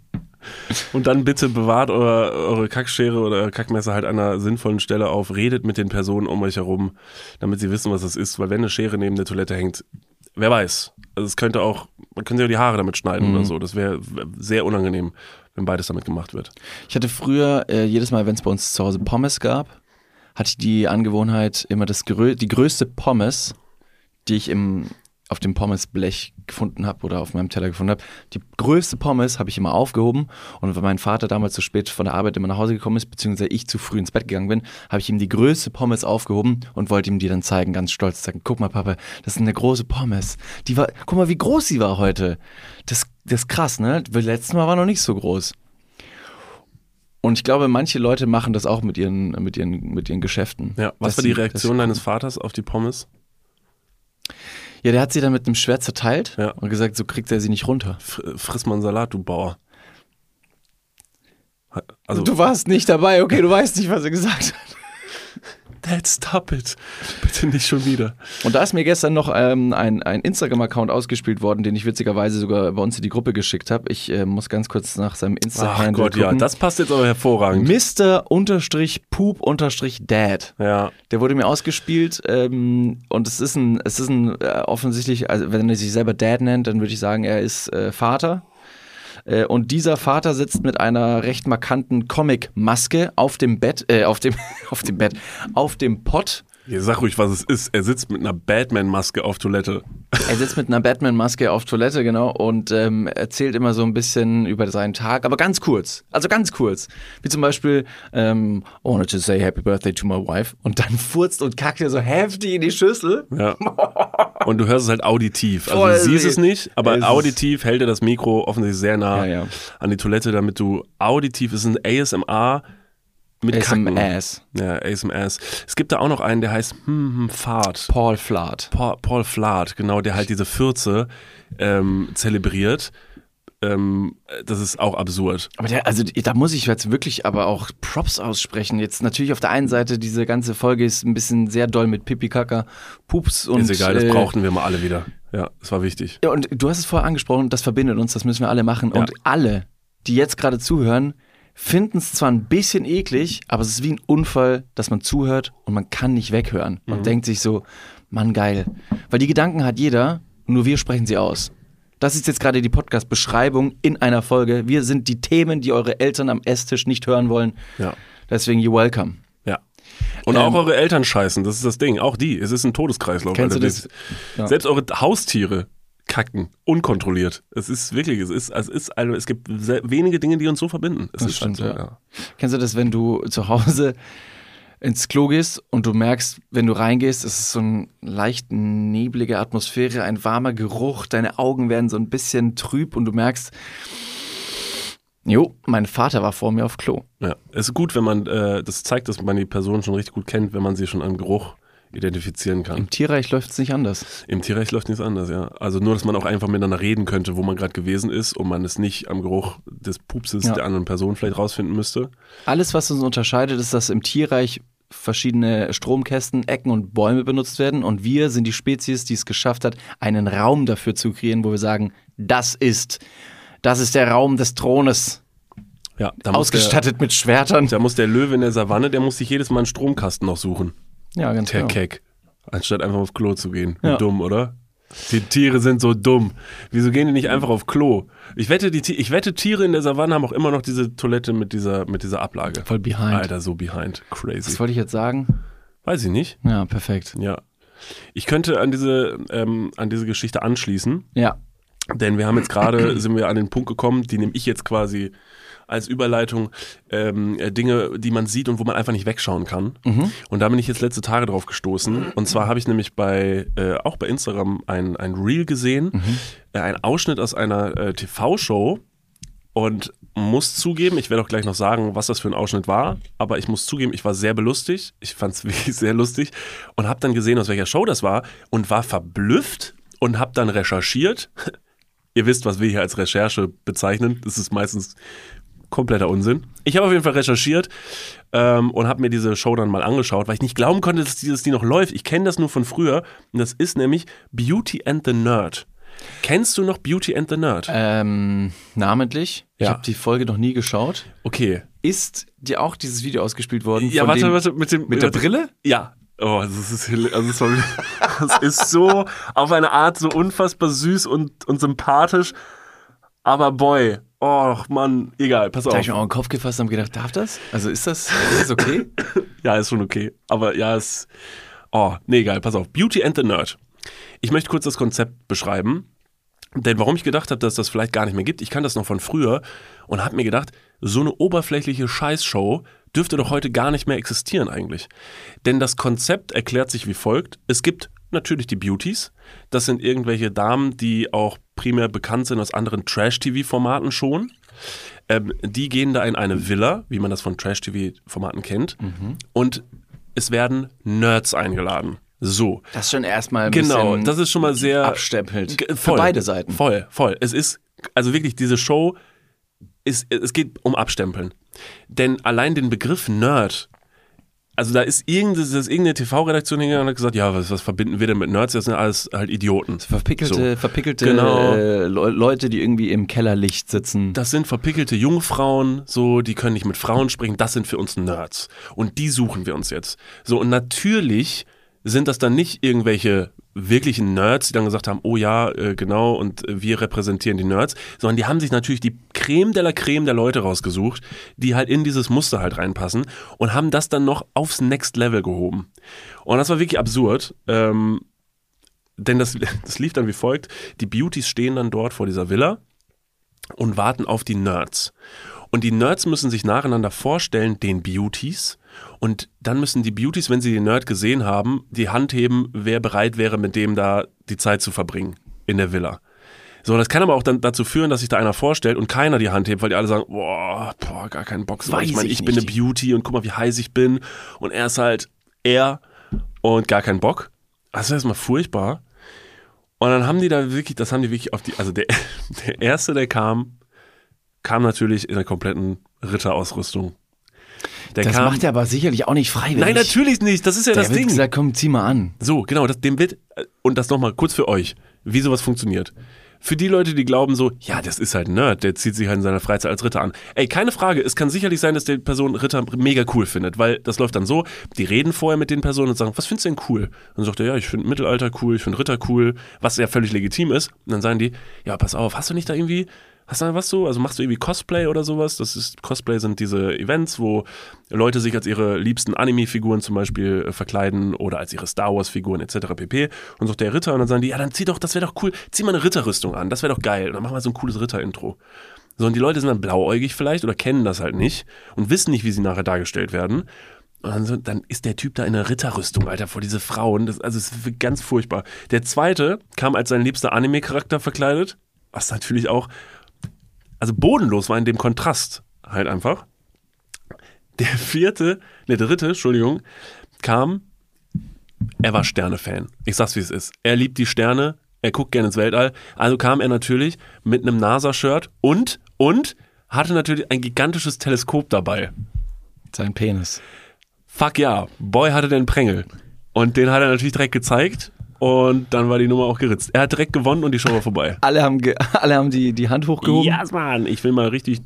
Und dann bitte bewahrt eure, eure Kackschere oder euer Kackmesser halt an einer sinnvollen Stelle auf, redet mit den Personen um euch herum, damit sie wissen, was das ist, weil wenn eine Schere neben der Toilette hängt, wer weiß, also es könnte auch, man könnte ja die Haare damit schneiden Mhm. oder so, das wäre sehr unangenehm, wenn beides damit gemacht wird. Ich hatte früher, äh, jedes Mal, wenn es bei uns zu Hause Pommes gab, hatte ich die Angewohnheit, immer das grö die größte Pommes, die ich im, auf dem Pommesblech gefunden habe oder auf meinem Teller gefunden habe, die größte Pommes habe ich immer aufgehoben und wenn mein Vater damals zu spät von der Arbeit immer nach Hause gekommen ist, beziehungsweise ich zu früh ins Bett gegangen bin, habe ich ihm die größte Pommes aufgehoben und wollte ihm die dann zeigen, ganz stolz sagen, guck mal Papa, das ist eine große Pommes. Die war, guck mal, wie groß sie war heute. Das, das ist krass, ne? Weil letztes Mal war noch nicht so groß. Und ich glaube, manche Leute machen das auch mit ihren, mit ihren, mit ihren Geschäften. Ja, was Dass war die sie- Reaktion dass- deines Vaters auf die Pommes? Ja, der hat sie dann mit einem Schwert zerteilt Ja. und gesagt, so kriegt er sie nicht runter. Fr friss mal einen Salat, du Bauer. Also, Du warst nicht dabei, okay, du weißt nicht, was er gesagt hat. Dad, stop it. Bitte nicht schon wieder. Und da ist mir gestern noch ähm, ein, ein Instagram-Account ausgespielt worden, den ich witzigerweise sogar bei uns in die Gruppe geschickt habe. Ich äh, muss ganz kurz nach seinem Ach Insta-Handle Gott, gucken. ja, das passt jetzt aber hervorragend. Mister Poop Dad. Ja. Der wurde mir ausgespielt ähm, und es ist ein, es ist ein äh, offensichtlich, also wenn er sich selber Dad nennt, dann würde ich sagen, er ist äh, Vater. Äh, und dieser Vater sitzt mit einer recht markanten Comic-Maske auf dem Bett, äh, auf dem, auf dem Bett, auf dem Pott. Ja, sag ruhig, was es ist. Er sitzt mit einer Batman-Maske auf Toilette. Er sitzt mit einer Batman-Maske auf Toilette, genau, und ähm, erzählt immer so ein bisschen über seinen Tag, aber ganz kurz, also ganz kurz. Wie zum Beispiel, ähm, I wanted to say happy birthday to my wife. Und dann furzt und kackt er so heftig in die Schüssel. Ja. Und du hörst es halt auditiv. Also Voll du siehst es nicht, aber es ist- auditiv hält er das Mikro offensichtlich sehr nah Ja, ja. an die Toilette, damit du auditiv, es ist ein A S M R mit A S M Kacken. Ass. Ja, A S M R. Es gibt da auch noch einen, der heißt hm, hm, Fahrt. Paul Flaht. Paul, Paul Flaht, genau, der halt diese Fürze ähm, zelebriert. Ähm, das ist auch absurd. Aber der, also da muss ich jetzt wirklich aber auch Props aussprechen. Jetzt natürlich auf der einen Seite, diese ganze Folge ist ein bisschen sehr doll mit Pipi, Kaka, Pups und... Ist egal, das äh, brauchten wir mal alle wieder. Ja, das war wichtig. Ja, und du hast es vorher angesprochen, das verbindet uns, das müssen wir alle machen. Ja. Und alle, die jetzt gerade zuhören, finden es zwar ein bisschen eklig, aber es ist wie ein Unfall, dass man zuhört und man kann nicht weghören. Man Mhm. denkt sich so, Mann, geil. Weil die Gedanken hat jeder, nur wir sprechen sie aus. Das ist jetzt gerade die Podcast-Beschreibung in einer Folge. Wir sind die Themen, die eure Eltern am Esstisch nicht hören wollen. Ja. Deswegen, you're welcome. Ja. Und Ähm, auch eure Eltern scheißen, das ist das Ding. Auch die. Es ist ein Todeskreislauf. Kennst Alter. du das? Ja. Selbst eure Haustiere kacken, unkontrolliert. Es ist wirklich, es ist, es ist, also es gibt sehr wenige Dinge, die uns so verbinden. Es Das ist stimmt, halt so, ja. Kennst du das, wenn du zu Hause ins Klo gehst und du merkst, wenn du reingehst, es ist so eine leicht neblige Atmosphäre, ein warmer Geruch, deine Augen werden so ein bisschen trüb und du merkst, jo, mein Vater war vor mir auf Klo. Ja. Es ist gut, wenn man, äh, das zeigt, dass man die Person schon richtig gut kennt, wenn man sie schon am Geruch identifizieren kann. Im Tierreich läuft es nicht anders. Im Tierreich läuft nichts anders, ja. Also nur, dass man auch einfach miteinander reden könnte, wo man gerade gewesen ist und man es nicht am Geruch des Pupses Ja. der anderen Person vielleicht rausfinden müsste. Alles, was uns unterscheidet, ist, dass im Tierreich verschiedene Stromkästen, Ecken und Bäume benutzt werden und wir sind die Spezies, die es geschafft hat, einen Raum dafür zu kreieren, wo wir sagen, das ist, das ist der Raum des Thrones, Ja, da muss, ausgestattet mit Schwertern. der, da muss der Löwe in der Savanne, der muss sich jedes Mal einen Stromkasten noch suchen. Ja, ganz Der genau. Keck. Anstatt einfach aufs Klo zu gehen. Wie Ja. dumm, oder? Die Tiere sind so dumm. Wieso gehen die nicht einfach auf Klo? Ich wette, die, Ti- ich wette, Tiere in der Savanne haben auch immer noch diese Toilette mit dieser, mit dieser Ablage. Voll behind. Alter, so behind. Crazy. Was wollte ich jetzt sagen? Weiß ich nicht. Ja, perfekt. Ja. Ich könnte an diese, ähm, an diese Geschichte anschließen, Ja. denn wir haben jetzt gerade, sind wir an den Punkt gekommen, die nehme ich jetzt quasi als Überleitung, ähm, äh, Dinge, die man sieht und wo man einfach nicht wegschauen kann. Mhm. Und da bin ich jetzt letzte Tage drauf gestoßen. Und zwar habe ich nämlich bei, äh, auch bei Instagram ein, ein Reel gesehen, Mhm. äh, ein Ausschnitt aus einer äh, T V-Show. Und muss zugeben, ich werde auch gleich noch sagen, was das für ein Ausschnitt war, aber ich muss zugeben, ich war sehr belustigt. Ich fand es wirklich sehr lustig und habe dann gesehen, aus welcher Show das war und war verblüfft und habe dann recherchiert. Ihr wisst, was wir hier als Recherche bezeichnen. Das ist meistens kompletter Unsinn. Ich habe auf jeden Fall recherchiert ähm, und habe mir diese Show dann mal angeschaut, weil ich nicht glauben konnte, dass dieses die noch läuft. Ich kenne das nur von früher und das ist nämlich Beauty and the Nerd. Kennst du noch Beauty and the Nerd? Ähm, namentlich. Ich Ja. habe die Folge noch nie geschaut. Okay. Ist dir auch dieses Video ausgespielt worden? Ja, von warte, dem, warte, mit dem Mit der warte. Brille? Ja. Oh, das ist, hila- also das, war, das ist so auf eine Art so unfassbar süß und, und sympathisch. Aber boy, oh Mann, egal, pass Da auf. habe ich mir auch in den Kopf gefasst und hab gedacht, darf das? Also ist das, ist das okay? Ja, ist schon okay. Aber ja, ist. Oh, nee, egal, pass auf. Beauty and the Nerd. Ich möchte kurz das Konzept beschreiben. Denn warum ich gedacht habe, dass das vielleicht gar nicht mehr gibt, ich kann das noch von früher und habe mir gedacht, so eine oberflächliche Scheißshow dürfte doch heute gar nicht mehr existieren eigentlich. Denn das Konzept erklärt sich wie folgt. Es gibt natürlich die Beauties. Das sind irgendwelche Damen, die auch primär bekannt sind aus anderen Trash-T V-Formaten schon. Ähm, die gehen da in eine Villa, wie man das von Trash-T V-Formaten kennt. Und es werden Nerds eingeladen. So. Das ist schon erstmal ein Genau, bisschen das ist schon mal sehr abstempelt. Ge- Für beide Seiten. Voll, voll. Es ist, also wirklich, diese Show, ist, es geht um Abstempeln. Denn allein den Begriff Nerd also da ist irgendeine, das ist irgendeine T V-Redaktion hingegangen und hat gesagt, ja, was, was verbinden wir denn mit Nerds? Das sind alles halt Idioten. Verpickelte, So. verpickelte Genau. äh, Le- Leute, die irgendwie im Kellerlicht sitzen. Das sind verpickelte Jungfrauen, so, die können nicht mit Frauen sprechen, das sind für uns Nerds. Und die suchen wir uns jetzt. So, und natürlich sind das dann nicht irgendwelche wirklichen Nerds, die dann gesagt haben, oh ja, äh, genau, und äh, wir repräsentieren die Nerds, sondern die haben sich natürlich die Creme de la Creme der Leute rausgesucht, die halt in dieses Muster halt reinpassen und haben das dann noch aufs Next Level gehoben. Und das war wirklich absurd, ähm, denn das, das lief dann wie folgt, die Beauties stehen dann dort vor dieser Villa und warten auf die Nerds. Und die Nerds müssen sich nacheinander vorstellen, den Beauties. Und dann müssen die Beauties, wenn sie den Nerd gesehen haben, die Hand heben, wer bereit wäre, mit dem da die Zeit zu verbringen in der Villa. So, das kann aber auch dann dazu führen, dass sich da einer vorstellt und keiner die Hand hebt, weil die alle sagen, boah, boah gar keinen Bock. So. Weiß Ich meine, ich ich bin eine nicht. Beauty und guck mal, wie heiß ich bin. Und er ist halt er und gar keinen Bock. Das ist erstmal furchtbar. Und dann haben die da wirklich, das haben die wirklich auf die, also der, der Erste, der kam, kam natürlich in der kompletten Ritterausrüstung. Der Das kam, macht er aber sicherlich auch nicht freiwillig. Nein, natürlich nicht, das ist ja Der das wird Ding. gesagt, komm, zieh mal an. So, genau, das, dem wird, und das nochmal kurz für euch, wie sowas funktioniert. Für die Leute, die glauben so, ja, das ist halt ein Nerd, der zieht sich halt in seiner Freizeit als Ritter an. Ey, keine Frage, es kann sicherlich sein, dass die Person Ritter mega cool findet, weil das läuft dann so, die reden vorher mit den Personen und sagen, was findest du denn cool? Und dann sagt er, ja, ich finde Mittelalter cool, ich finde Ritter cool, was ja völlig legitim ist. Und dann sagen die, ja, pass auf, hast du nicht da irgendwie, hast du da was so, also machst du irgendwie Cosplay oder sowas? Das ist, Cosplay sind diese Events, wo Leute sich als ihre liebsten Anime-Figuren zum Beispiel äh, verkleiden oder als ihre Star Wars-Figuren et cetera pp. Und sagt der Ritter und dann sagen die, ja, dann zieh doch, das wäre doch cool, zieh mal eine Ritterrüstung an, das wäre doch geil. Und dann machen wir so ein cooles Ritter-Intro. So, und die Leute sind dann blauäugig vielleicht oder kennen das halt nicht und wissen nicht, wie sie nachher dargestellt werden. Und dann, so, dann ist der Typ da in einer Ritterrüstung, Alter, vor diese Frauen. Das, also, es ist ganz furchtbar. Der Zweite kam als sein liebster Anime-Charakter verkleidet, was natürlich auch also bodenlos war in dem Kontrast halt einfach. Der vierte, ne, dritte, Entschuldigung, kam, er war Sterne-Fan. Ich sag's, wie es ist. Er liebt die Sterne, er guckt gerne ins Weltall. Also kam er natürlich mit einem NASA-Shirt und, und hatte natürlich ein gigantisches Teleskop dabei. Sein Penis. Fuck ja, Boy hatte den Prängel. Und den hat er natürlich direkt gezeigt. Und dann war die Nummer auch geritzt. Er hat direkt gewonnen und die Show war vorbei. Alle haben, ge- alle haben die, die Hand hochgehoben. Ja, Mann, ich will mal richtig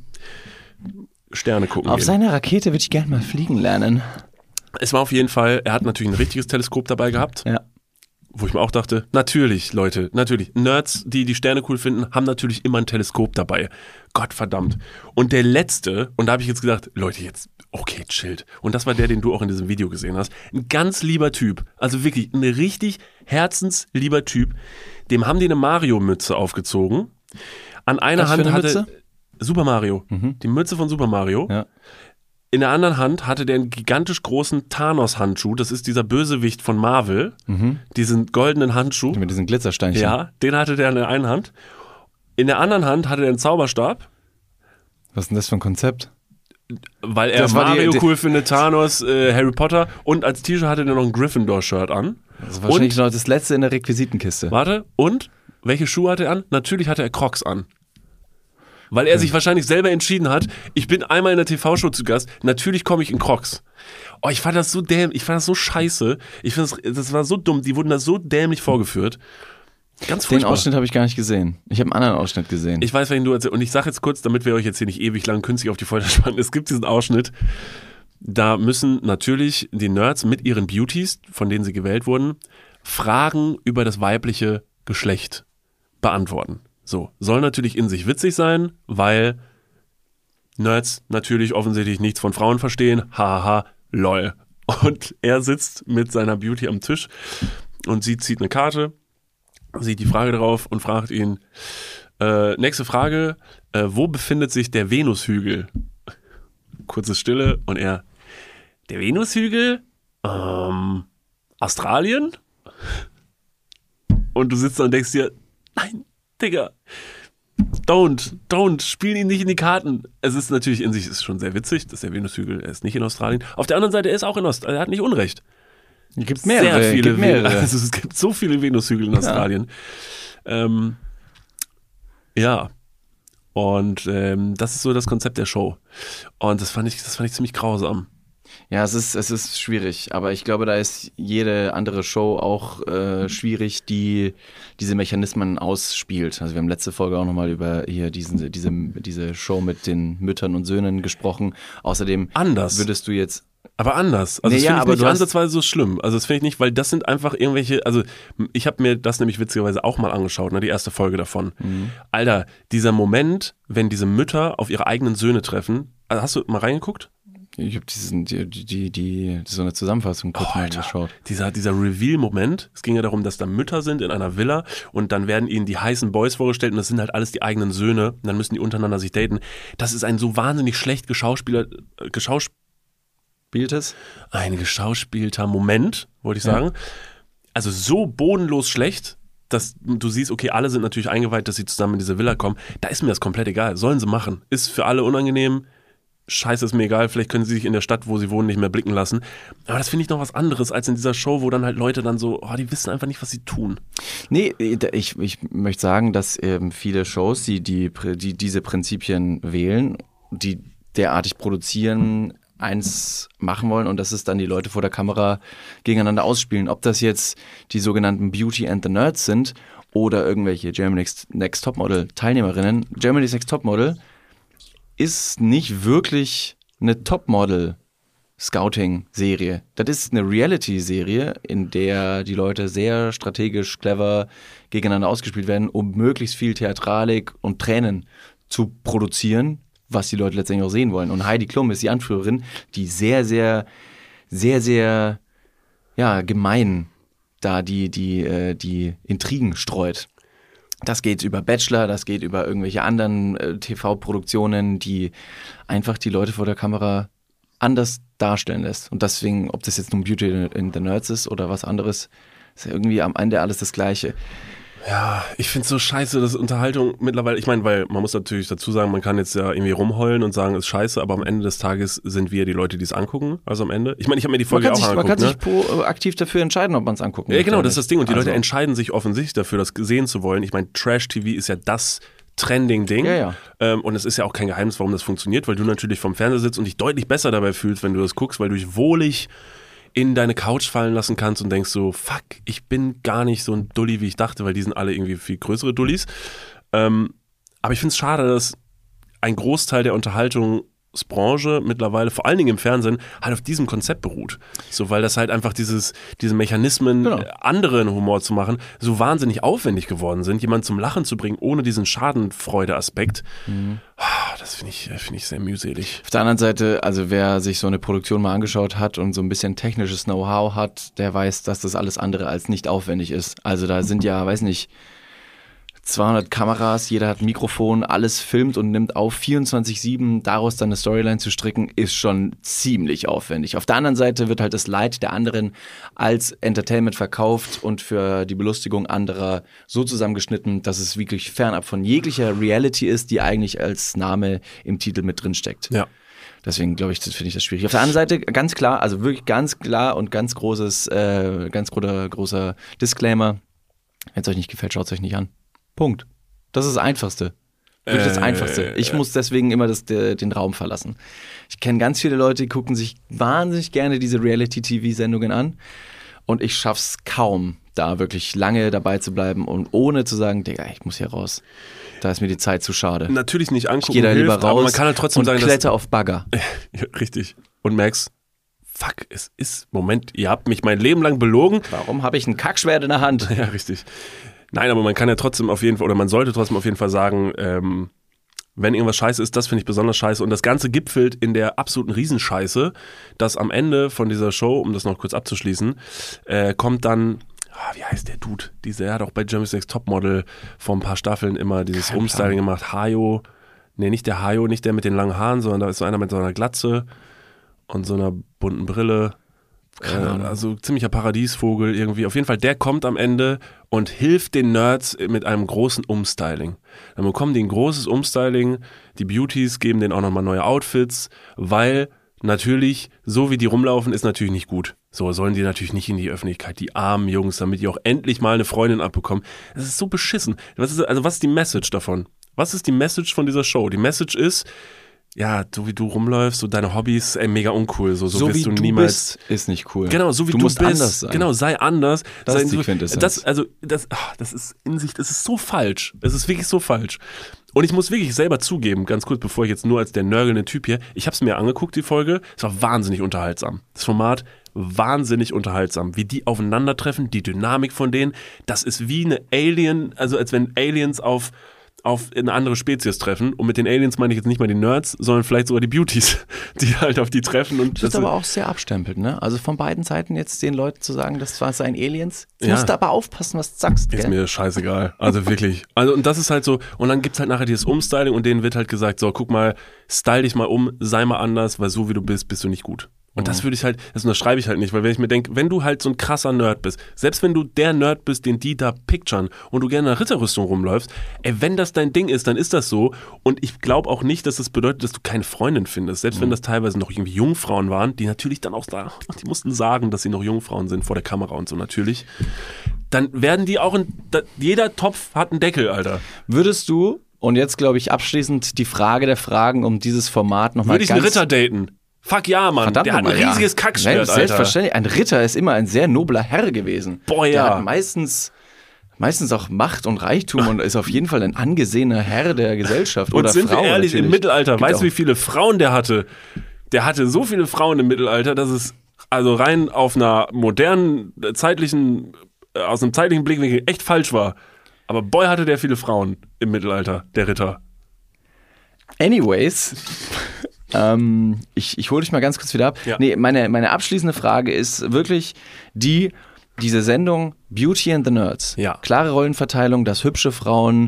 Sterne gucken Auf gehen. seiner Rakete würde ich gerne mal fliegen lernen. Es war auf jeden Fall, er hat natürlich ein richtiges Teleskop dabei gehabt, Ja. wo ich mir auch dachte, natürlich, Leute, natürlich. Nerds, die die Sterne cool finden, haben natürlich immer ein Teleskop dabei. Gottverdammt. Und der letzte, und da habe ich jetzt gedacht, Leute, jetzt, okay, chillt. Und das war der, den du auch in diesem Video gesehen hast. Ein ganz lieber Typ, also wirklich ein richtig herzenslieber Typ. Dem haben die eine Mario-Mütze aufgezogen. An einer Was für Hand eine hatte Mütze? Super Mario, Mhm. die Mütze von Super Mario. Ja. In der anderen Hand hatte der einen gigantisch großen Thanos-Handschuh. Das ist dieser Bösewicht von Marvel. Mhm. Diesen goldenen Handschuh. Mit diesen Glitzersteinchen. Ja, den hatte der in der einen Hand. In der anderen Hand hatte er einen Zauberstab, Was ist denn das für ein Konzept? weil er Das war die- Mario die- cool findet, Thanos, äh, Harry Potter. Und als T-Shirt hatte der noch ein Gryffindor-Shirt an. Das ist wahrscheinlich Und, noch das letzte in der Requisitenkiste. warte, und welche Schuhe hatte er an? Natürlich hatte er Crocs an. Weil er sich wahrscheinlich selber entschieden hat, ich bin einmal in der T V-Show zu Gast, natürlich komme ich in Crocs. Oh, ich fand das so dämlich, ich fand das so scheiße. Ich finde das, das war so dumm, die wurden da so dämlich vorgeführt. Ganz Den furchtbar. Ausschnitt habe ich gar nicht gesehen. Ich habe einen anderen Ausschnitt gesehen. Ich weiß, welchen du erzählst. Und ich sage jetzt kurz, damit wir euch jetzt hier nicht ewig lang künstlich auf die Folter spannen. Es gibt diesen Ausschnitt, da müssen natürlich die Nerds mit ihren Beauties, von denen sie gewählt wurden, Fragen über das weibliche Geschlecht beantworten. So, soll natürlich in sich witzig sein, weil Nerds natürlich offensichtlich nichts von Frauen verstehen. Haha, lol. Und er sitzt mit seiner Beauty am Tisch und sie zieht eine Karte, sieht die Frage drauf und fragt ihn, äh, nächste Frage, äh, wo befindet sich der Venushügel? Kurze Stille und er, der Venushügel? Ähm, Australien? Und du sitzt da und denkst dir, nein, Digga, don't, don't, spiel ihn nicht in die Karten. Es ist natürlich in sich ist schon sehr witzig, dass der Venushügel, er ist nicht in Australien. Auf der anderen Seite, er ist auch in Australien, er hat nicht Unrecht. Es gibt mehrere. Sehr viele, gibt mehrere. Ven- also es gibt so viele Venushügel in Australien. Ja, ähm, ja. Und ähm, das ist so das Konzept der Show. Und das fand ich, das fand ich ziemlich grausam. Ja, es ist, es ist schwierig, aber ich glaube, da ist jede andere Show auch äh, schwierig, die diese Mechanismen ausspielt. Also wir haben letzte Folge auch nochmal über hier diesen, diese, diese Show mit den Müttern und Söhnen gesprochen. Außerdem Anders. würdest du jetzt... Aber anders. Also Nee, das ja, finde ich aber nicht du hast- ansatzweise so schlimm. Also das finde ich nicht, weil das sind einfach irgendwelche, also ich habe mir das nämlich witzigerweise auch mal angeschaut, ne, die erste Folge davon. Mhm. Alter, dieser Moment, wenn diese Mütter auf ihre eigenen Söhne treffen, also hast du mal reingeguckt? Ich habe diesen, die, die, die, die, so eine Zusammenfassung kurz Oh, mal Alter. geschaut. Dieser, dieser Reveal-Moment, es ging ja darum, dass da Mütter sind in einer Villa und dann werden ihnen die heißen Boys vorgestellt und das sind halt alles die eigenen Söhne und dann müssen die untereinander sich daten. Das ist ein so wahnsinnig schlecht geschauspieler, äh, geschaus Spielt es? ein geschauspielter Moment, wollte ich Ja. sagen. Also so bodenlos schlecht, dass du siehst, okay, alle sind natürlich eingeweiht, dass sie zusammen in diese Villa kommen. Da ist mir das komplett egal. Sollen sie machen. Ist für alle unangenehm. Scheiße, ist mir egal. Vielleicht können sie sich in der Stadt, wo sie wohnen, nicht mehr blicken lassen. Aber das finde ich noch was anderes als in dieser Show, wo dann halt Leute dann so, oh, die wissen einfach nicht, was sie tun. Nee, ich, ich möchte sagen, dass eben viele Shows, die, die, die diese Prinzipien wählen, die derartig produzieren, eins machen wollen und das ist dann die Leute vor der Kamera gegeneinander ausspielen. Ob das jetzt die sogenannten Beauty and the Nerds sind oder irgendwelche Germany's Next Topmodel Teilnehmerinnen. Germany's Next Topmodel ist nicht wirklich eine Topmodel Scouting-Serie. Das ist eine Reality-Serie, in der die Leute sehr strategisch, clever gegeneinander ausgespielt werden, um möglichst viel Theatralik und Tränen zu produzieren, was die Leute letztendlich auch sehen wollen. Und Heidi Klum ist die Anführerin, die sehr, sehr, sehr, sehr, ja, gemein da die, die, äh, die Intrigen streut. Das geht über Bachelor, das geht über irgendwelche anderen äh, T V-Produktionen, die einfach die Leute vor der Kamera anders darstellen lässt. Und deswegen, ob das jetzt nun Beauty in the Nerds ist oder was anderes, ist ja irgendwie am Ende alles das Gleiche. Ja, ich finde es so scheiße, dass Unterhaltung mittlerweile, ich meine, weil man muss natürlich dazu sagen, man kann jetzt ja irgendwie rumheulen und sagen, ist scheiße, aber am Ende des Tages sind wir die Leute, die es angucken, also am Ende. Ich meine, ich habe mir die Man Folge kann auch sich, man angeguckt, kann ne? sich pro, äh, aktiv dafür entscheiden, ob man es angucken Ja, möchte genau, oder das ist das nicht. Ding und die Also, Leute entscheiden sich offensichtlich dafür, das sehen zu wollen. Ich meine, Trash-T V ist ja das Trending-Ding. Ja, ja. Ähm, und es ist ja auch kein Geheimnis, warum das funktioniert, weil du natürlich vom Fernseher sitzt und dich deutlich besser dabei fühlst, wenn du das guckst, weil du dich wohlig in deine Couch fallen lassen kannst und denkst so, fuck, ich bin gar nicht so ein Dulli, wie ich dachte, weil die sind alle irgendwie viel größere Dullis. Ähm, aber ich finde es schade, dass ein Großteil der Unterhaltungsbranche mittlerweile, vor allen Dingen im Fernsehen, halt auf diesem Konzept beruht. So, weil das halt einfach dieses, diese Mechanismen, Genau. äh, anderen Humor zu machen, so wahnsinnig aufwendig geworden sind, jemanden zum Lachen zu bringen, ohne diesen Schadenfreude-Aspekt. Mhm. Ah, das finde ich, finde ich sehr mühselig. Auf der anderen Seite, also wer sich so eine Produktion mal angeschaut hat und so ein bisschen technisches Know-how hat, der weiß, dass das alles andere als nicht aufwendig ist. Also da sind ja, weiß nicht, zweihundert Kameras, jeder hat ein Mikrofon, alles filmt und nimmt auf, vierundzwanzig sieben, daraus dann eine Storyline zu stricken, ist schon ziemlich aufwendig. Auf der anderen Seite wird halt das Leid der anderen als Entertainment verkauft und für die Belustigung anderer so zusammengeschnitten, dass es wirklich fernab von jeglicher Reality ist, die eigentlich als Name im Titel mit drin steckt. Ja. Deswegen glaube ich, das finde ich das schwierig. Auf der anderen Seite ganz klar, also wirklich ganz klar und ganz großes, äh, ganz großer, großer Disclaimer. Wenn es euch nicht gefällt, schaut es euch nicht an. Punkt. Das ist das Einfachste. Wirklich das Äh, Einfachste. Ich muss deswegen immer das, de, den Raum verlassen. Ich kenne ganz viele Leute, die gucken sich wahnsinnig gerne diese Reality-T V-Sendungen an. Und ich schaff's kaum, da wirklich lange dabei zu bleiben und ohne zu sagen, Digga, ich muss hier raus. Da ist mir die Zeit zu schade. Natürlich nicht angucken, Ich gehe da hilft, lieber raus aber man kann halt trotzdem und sagen, kletter auf Bagger. Ja, richtig. Und merkst, fuck, es ist, Moment, ihr habt mich mein Leben lang belogen. Warum habe ich ein Kackschwert in der Hand? Ja, richtig. Nein, aber man kann ja trotzdem auf jeden Fall, oder man sollte trotzdem auf jeden Fall sagen, ähm, wenn irgendwas scheiße ist, das finde ich besonders scheiße. Und das Ganze gipfelt in der absoluten Riesenscheiße, dass am Ende von dieser Show, um das noch kurz abzuschließen, äh, kommt dann, ah, wie heißt der Dude? Dieser, der hat auch bei Germany's Next Topmodel vor ein paar Staffeln immer dieses Kein Umstyling gemacht. Hayo, nee, nicht der Hayo, nicht der mit den langen Haaren, sondern da ist so einer mit so einer Glatze und so einer bunten Brille. Keine Ahnung. Äh, also ziemlicher Paradiesvogel irgendwie. Auf jeden Fall, der kommt am Ende und hilft den Nerds mit einem großen Umstyling. Dann bekommen die ein großes Umstyling, die Beauties geben denen auch nochmal neue Outfits, weil natürlich, so wie die rumlaufen, ist natürlich nicht gut. So sollen die natürlich nicht in die Öffentlichkeit, die armen Jungs, damit die auch endlich mal eine Freundin abbekommen. Das ist so beschissen. Was ist, also was ist die Message davon? Was ist die Message von dieser Show? Die Message ist, ja, so wie du rumläufst, so deine Hobbys, ey, mega uncool. So, so, So wirst wie du du niemals. bist, ist nicht cool. Genau, so wie du du, musst bist. anders sein. Genau, sei anders. Das sei ist die so, Quintessenz. das, also, das, ach, das ist in sich, das ist so falsch. Es ist wirklich so falsch. Und ich muss wirklich selber zugeben, ganz kurz, bevor ich jetzt nur als der nörgelnde Typ hier, ich habe es mir angeguckt, die Folge, es war wahnsinnig unterhaltsam. Das Format, wahnsinnig unterhaltsam. Wie die aufeinandertreffen, die Dynamik von denen, das ist wie eine Alien, also als wenn Aliens auf auf eine andere Spezies treffen. Und mit den Aliens meine ich jetzt nicht mal die Nerds, sondern vielleicht sogar die Beauties, die halt auf die treffen. Und Das ist aber auch sehr abstempelt, ne? Also von beiden Seiten jetzt den Leuten zu sagen, das war seien Aliens. Du Ja. musst aber aufpassen, was du sagst, ist gell? mir scheißegal. Also wirklich. Also und das ist halt so, und dann gibt's halt nachher dieses Umstyling und denen wird halt gesagt, so guck mal, style dich mal um, sei mal anders, weil so wie du bist, bist du nicht gut. Und das würde ich halt, das unterschreibe ich halt nicht, weil wenn ich mir denke, wenn du halt so ein krasser Nerd bist, selbst wenn du der Nerd bist, den die da picturen und du gerne in einer Ritterrüstung rumläufst, ey, wenn das dein Ding ist, dann ist das so. Und ich glaube auch nicht, dass das bedeutet, dass du keine Freundin findest. Selbst wenn das teilweise noch irgendwie Jungfrauen waren, die natürlich dann auch da, die mussten sagen, dass sie noch Jungfrauen sind vor der Kamera und so natürlich. Dann werden die auch in, da, jeder Topf hat einen Deckel, Alter. Würdest du, und jetzt glaube ich abschließend die Frage der Fragen, um dieses Format nochmal Würde ich ganz... einen Ritter daten? Fuck ja, Mann. Verdammt Der hat ein nochmal, ja. riesiges Kackschwert, Selbst- Alter. Selbstverständlich. Ein Ritter ist immer ein sehr nobler Herr gewesen. Boah, Der ja. hat meistens, meistens auch Macht und Reichtum und ist auf jeden Fall ein angesehener Herr der Gesellschaft. Und oder sind Frau wir ehrlich, natürlich. im Mittelalter, Gibt weißt auch- du, wie viele Frauen der hatte? Der hatte so viele Frauen im Mittelalter, dass es also rein auf einer modernen, äh, zeitlichen, äh, aus einem zeitlichen Blickwinkel echt falsch war. Aber boy, hatte der viele Frauen im Mittelalter, der Ritter. Anyways, ähm, ich, ich hole dich mal ganz kurz wieder ab. Ja. Nee, meine, meine abschließende Frage ist wirklich die, diese Sendung Beauty and the Nerds. Ja. Klare Rollenverteilung, dass hübsche Frauen,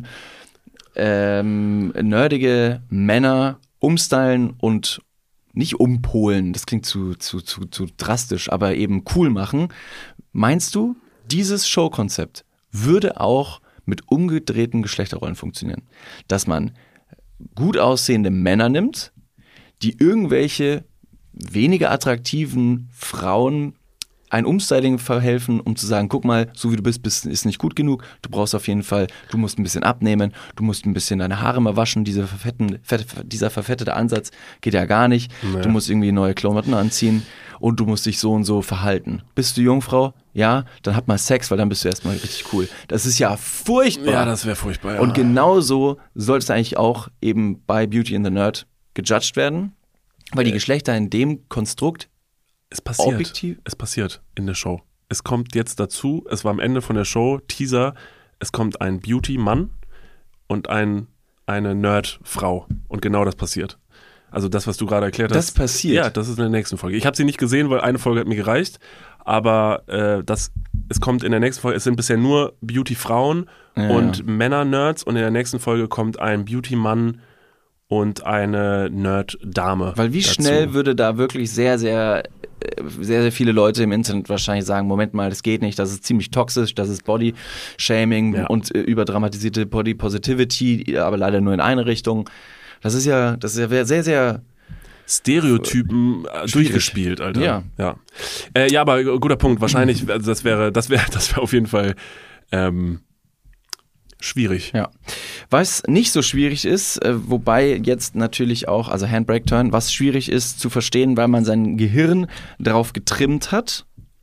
ähm, nerdige Männer umstylen und nicht umpolen, das klingt zu, zu, zu, zu drastisch, aber eben cool machen. Meinst du, dieses Showkonzept würde auch mit umgedrehten Geschlechterrollen funktionieren? Dass man gut aussehende Männer nimmt, die irgendwelche weniger attraktiven Frauen ein Umstyling verhelfen, um zu sagen, guck mal, so wie du bist, bist ist nicht gut genug, du brauchst auf jeden Fall, du musst ein bisschen abnehmen, du musst ein bisschen deine Haare mal waschen, diese verfetten, fett, dieser verfettete Ansatz geht ja gar nicht, Nee. du musst irgendwie neue Klamotten anziehen und du musst dich so und so verhalten. Bist du Jungfrau? Ja, dann hab mal Sex, weil dann bist du erstmal richtig cool. Das ist ja furchtbar. Ja, das wäre furchtbar. Ja. Und genau so sollte es eigentlich auch eben bei Beauty and the Nerd gejudged werden, weil die Geschlechter in dem Konstrukt es passiert. objektiv- Es passiert in der Show. Es kommt jetzt dazu, es war am Ende von der Show, Teaser, es kommt ein Beauty-Mann und ein, eine Nerd-Frau. Und genau das passiert. Also das, was du gerade erklärt Das hast. passiert? Ja, das ist in der nächsten Folge. Ich habe sie nicht gesehen, weil eine Folge hat mir gereicht. Aber äh, das, es kommt in der nächsten Folge, es sind bisher nur Beauty-Frauen Ja, und ja. Männer-Nerds. Und in der nächsten Folge kommt ein Beauty-Mann und eine Nerd-Dame. Weil wie dazu. schnell würde da wirklich sehr, sehr, äh, sehr, sehr viele Leute im Internet wahrscheinlich sagen, Moment mal, das geht nicht, das ist ziemlich toxisch, das ist Body-Shaming Ja. und äh, überdramatisierte Body-Positivity, aber leider nur in eine Richtung. Das ist ja, das ist ja sehr, sehr Stereotypen äh, Schwierig. durchgespielt, Alter. Ja. Ja, äh, ja, aber guter Punkt. Wahrscheinlich, also das wäre, das wäre, das wäre auf jeden Fall ähm, schwierig. Ja. Was nicht so schwierig ist, äh, wobei jetzt natürlich auch, also Handbrake Turn, was schwierig ist zu verstehen, weil man sein Gehirn darauf getrimmt hat.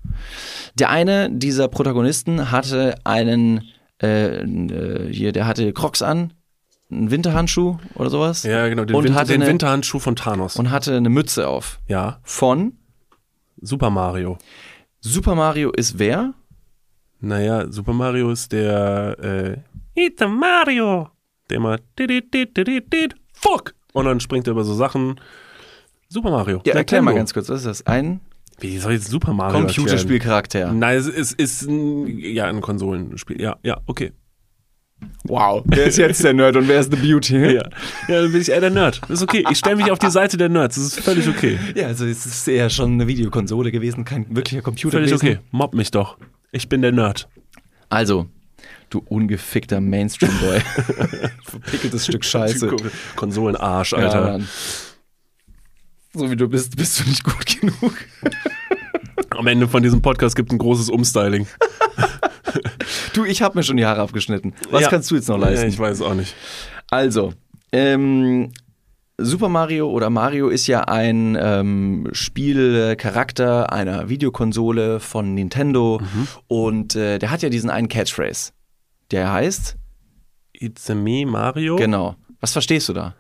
Der eine dieser Protagonisten hatte einen, äh, äh, hier, der hatte Crocs an, einen Winterhandschuh oder sowas. Ja, genau, den, Und Winter, hatte den eine- Winterhandschuh von Thanos. Und hatte eine Mütze auf. Ja, Von Super Mario. Super Mario ist wer? Naja, Super Mario ist der äh, It's a Mario. Der immer dit, dit, dit, dit, dit, Fuck! Und dann springt er über so Sachen. Super Mario. Ja, erklär mal Nintendo. ganz kurz, was ist das? Ein Wie soll jetzt Super Mario erklären? Computerspielcharakter. Nein, es ist, ist ein, ja, ein Konsolenspiel. Ja, ja, okay. Wow. Wer ist jetzt der Nerd und wer ist The Beauty? Ja, ja, dann bin ich eher der Nerd. Das ist okay. Ich stelle mich auf die Seite der Nerds. Das ist völlig okay. Ja, also es ist ja schon eine Videokonsole gewesen, kein wirklicher Computer Völlig gewesen. okay. Mobb mich doch. Ich bin der Nerd. Also, du ungefickter Mainstream-Boy. Verpickeltes Stück Scheiße. Konsolenarsch, Ja, Alter. Mann. So wie du bist, bist du nicht gut genug. Am Ende von diesem Podcast gibt ein großes Umstyling. Du, ich habe mir schon die Haare abgeschnitten. Was Ja. kannst du jetzt noch leisten? Ja, ich weiß auch nicht. Also, ähm, Super Mario oder Mario ist ja ein ähm, Spielcharakter einer Videokonsole von Nintendo Mhm. und äh, der hat ja diesen einen Catchphrase. Der heißt, It's a me, Mario. genau, was verstehst du da?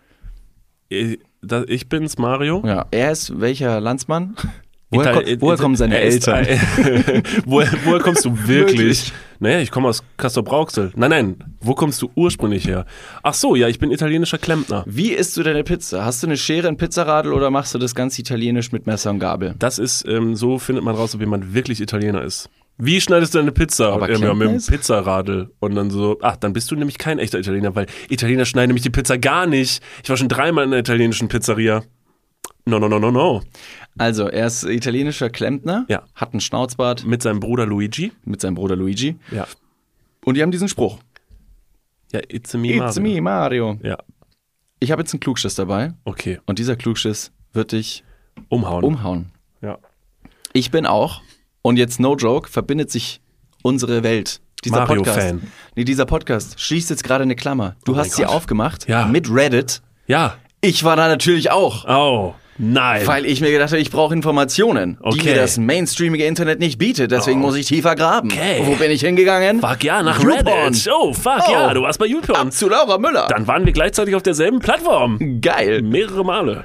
Ich, da, ich bin's, Mario. Ja, er ist welcher Landsmann? Woher, Ital- ko woher kommen seine er ist- Eltern? woher, woher kommst du wirklich? Wirklich? Naja, ich komme aus Castrop-Rauxel. Nein, nein, wo kommst du ursprünglich her? Ach so, ja, ich bin italienischer Klempner. Wie isst du deine Pizza? Hast du eine Schere, ein Pizzaradel oder machst du das ganz italienisch mit Messer und Gabel? Das ist, ähm, so findet man raus, ob jemand wirklich Italiener ist. Wie schneidest du deine Pizza? Aber ja, mit Klempner dem ist- Pizzaradel. Und dann so, ach, dann bist du nämlich kein echter Italiener, weil Italiener schneiden nämlich die Pizza gar nicht. Ich war schon dreimal in einer italienischen Pizzeria. No, no, no, no, no. Also, er ist italienischer Klempner, Ja. hat einen Schnauzbart Mit seinem Bruder Luigi. mit seinem Bruder Luigi Ja. und die haben diesen Spruch. Ja, it's a me, It's Mario. me, Mario. Ja, Ich habe jetzt einen Klugschiss dabei okay. und dieser Klugschiss wird dich Umhauen. umhauen. Ja. Ich bin auch, und jetzt no joke, verbindet sich unsere Welt. Dieser Podcast. Mario-Fan. Nee, dieser Podcast schließt jetzt gerade eine Klammer. Du Oh mein hast sie Gott. aufgemacht Ja. mit Reddit. Ja. Ich war da natürlich auch. Oh, nein. Weil ich mir gedacht habe, ich brauche Informationen, die Okay. mir das mainstreamige Internet nicht bietet. Deswegen Oh. muss ich tiefer graben. Okay. Wo bin ich hingegangen? Fuck ja, nach YouPorn. Reddit. Oh, fuck Oh. ja, du warst bei YouPorn. Ab zu Laura Müller. Dann waren wir gleichzeitig auf derselben Plattform. Geil. Mehrere Male.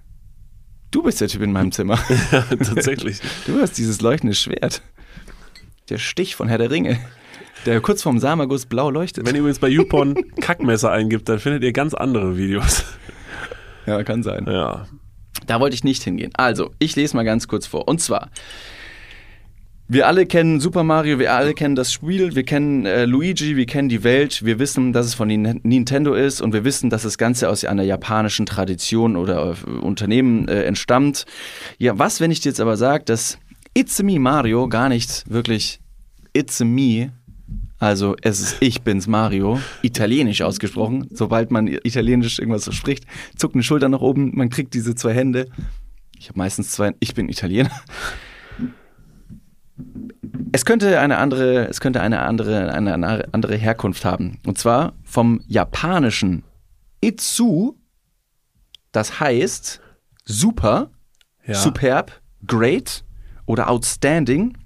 Du bist der Typ in meinem Zimmer. Ja, tatsächlich. Du hast dieses leuchtende Schwert. Der Stich von Herr der Ringe. Der kurz vorm Samagus blau leuchtet. Wenn ihr übrigens bei YouPorn Kackmesser eingibt, dann findet ihr ganz andere Videos. Ja, kann sein. Ja. Da wollte ich nicht hingehen. Also, ich lese mal ganz kurz vor. Und zwar, wir alle kennen Super Mario, wir alle kennen das Spiel, wir kennen äh, Luigi, wir kennen die Welt, wir wissen, dass es von Nin- Nintendo ist und wir wissen, dass das Ganze aus einer japanischen Tradition oder äh, Unternehmen äh, entstammt. Ja, was, wenn ich dir jetzt aber sage, dass It's me Mario gar nicht wirklich It's me, also es ist Ich bin's Mario, italienisch ausgesprochen. Sobald man italienisch irgendwas so spricht, zuckt eine Schulter nach oben, man kriegt diese zwei Hände. Ich habe meistens zwei, ich bin Italiener. Es könnte eine andere, es könnte eine andere, eine, eine andere Herkunft haben. Und zwar vom japanischen Itsu, das heißt super, Ja. superb, great oder outstanding.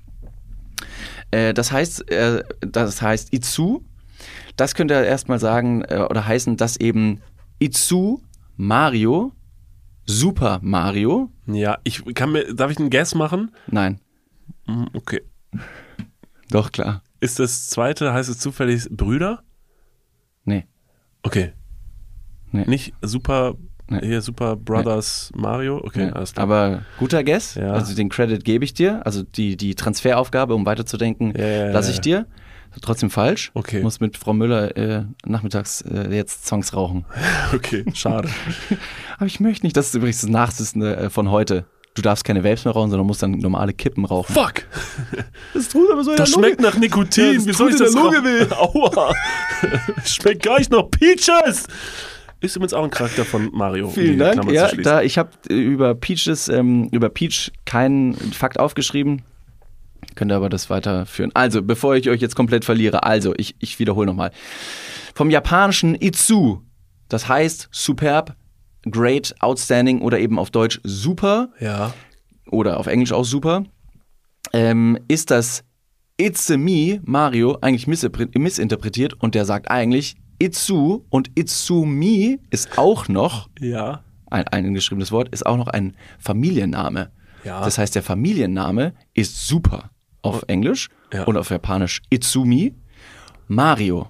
Äh, das heißt, äh, das heißt Itsu. Das könnte erstmal sagen äh, oder heißen, dass eben Itsu Mario, Super Mario, Ja, ich kann mir, darf ich einen Guess machen? nein, Hm, Okay. doch klar, Ist das zweite, heißt es zufällig Brüder? nee. Okay. Nee. Nicht Super, Nee. hier Super Brothers Mario? Okay, Ja, alles klar. aber guter Guess, Ja. also den Credit gebe ich dir, also die, die Transferaufgabe, um weiterzudenken, Ja, ja, ja, lasse ich ja. dir. Trotzdem falsch. Okay. Muss mit Frau Müller äh, nachmittags äh, jetzt Songs rauchen. Okay, schade. Aber ich möchte nicht, das ist übrigens das Nachsitzende äh, von heute. Du darfst keine Vapes mehr rauchen, sondern musst dann normale Kippen rauchen. Fuck! Das tut aber so in Das der Lunge. schmeckt nach Nikotin. Ja, das Wie soll ich tut in das der Lunge weh? Aua! Schmeckt gar nicht nach Peaches! Ist übrigens auch ein Charakter von Mario. um Vielen die Dank. Klammer Ja, zu schließen. da, ich habe über Peaches, ähm, über Peach keinen Fakt aufgeschrieben. Könnt ihr aber das weiterführen. Also, bevor ich euch jetzt komplett verliere, also, ich, ich wiederhole nochmal. Vom japanischen Itsu, das heißt superb, great, outstanding oder eben auf Deutsch super Ja. oder auf Englisch auch super, ähm, ist das It's a me Mario eigentlich missipre- missinterpretiert und der sagt eigentlich Itsu und Itsumi ist auch noch Ja. ein eingeschriebenes Wort, ist auch noch ein Familienname. Ja. Das heißt, der Familienname ist super auf Englisch Ja. und auf Japanisch Itsumi, Mario,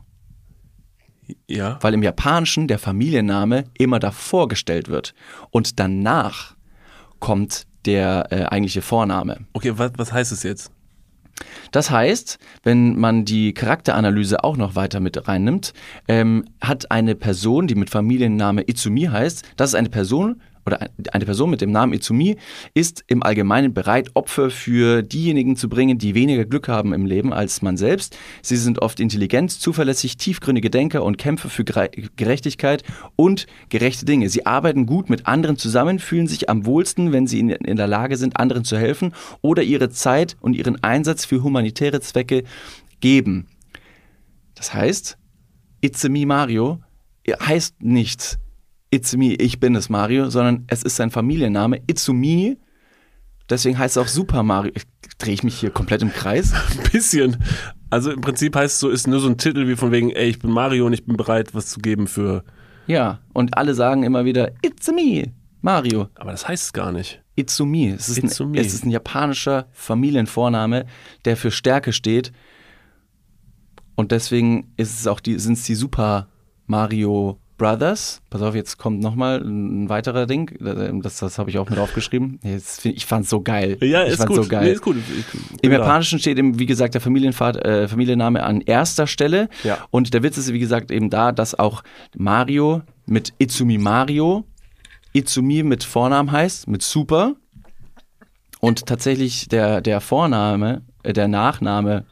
Ja. weil im Japanischen der Familienname immer davor gestellt wird und danach kommt der äh, eigentliche Vorname. Okay, was, was heißt es jetzt? Das heißt, wenn man die Charakteranalyse auch noch weiter mit reinnimmt, ähm, hat eine Person, die mit Familienname Itsumi heißt, das ist eine Person oder eine Person mit dem Namen Itsumi, ist im Allgemeinen bereit, Opfer für diejenigen zu bringen, die weniger Glück haben im Leben als man selbst. Sie sind oft intelligent, zuverlässig, tiefgründige Denker und Kämpfer für Gere- Gerechtigkeit und gerechte Dinge. Sie arbeiten gut mit anderen zusammen, fühlen sich am wohlsten, wenn sie in, in der Lage sind, anderen zu helfen oder ihre Zeit und ihren Einsatz für humanitäre Zwecke geben. Das heißt, It's a me Mario heißt nicht It's me, ich bin es Mario, sondern es ist sein Familienname, Itsumi. Deswegen heißt es auch Super Mario. Drehe ich mich hier komplett im Kreis? Ein bisschen. Also im Prinzip heißt es so, ist nur so ein Titel wie von wegen, ey, ich bin Mario und ich bin bereit, was zu geben für... Ja, und alle sagen immer wieder, It's me, Mario. Aber das heißt es gar nicht. Itsumi. Es ist, Itsumi. Ein, es ist ein japanischer Familienvorname, der für Stärke steht. Und deswegen ist es auch die, sind es die Super Mario Brothers. Pass auf, jetzt kommt nochmal ein weiterer Ding. Das, das habe ich auch mit aufgeschrieben. Jetzt, ich fand es so geil. Ja, ich ist fand's gut. so geil. Nee, ist gut. Ich, Im da. Japanischen steht eben, wie gesagt, der Familienvater, äh, Familienname an erster Stelle. Ja. Und der Witz ist, wie gesagt, eben da, dass auch Mario mit Itsumi Mario, Itsumi mit Vornamen heißt, mit Super. Und tatsächlich der, der Vorname, äh, der Nachname,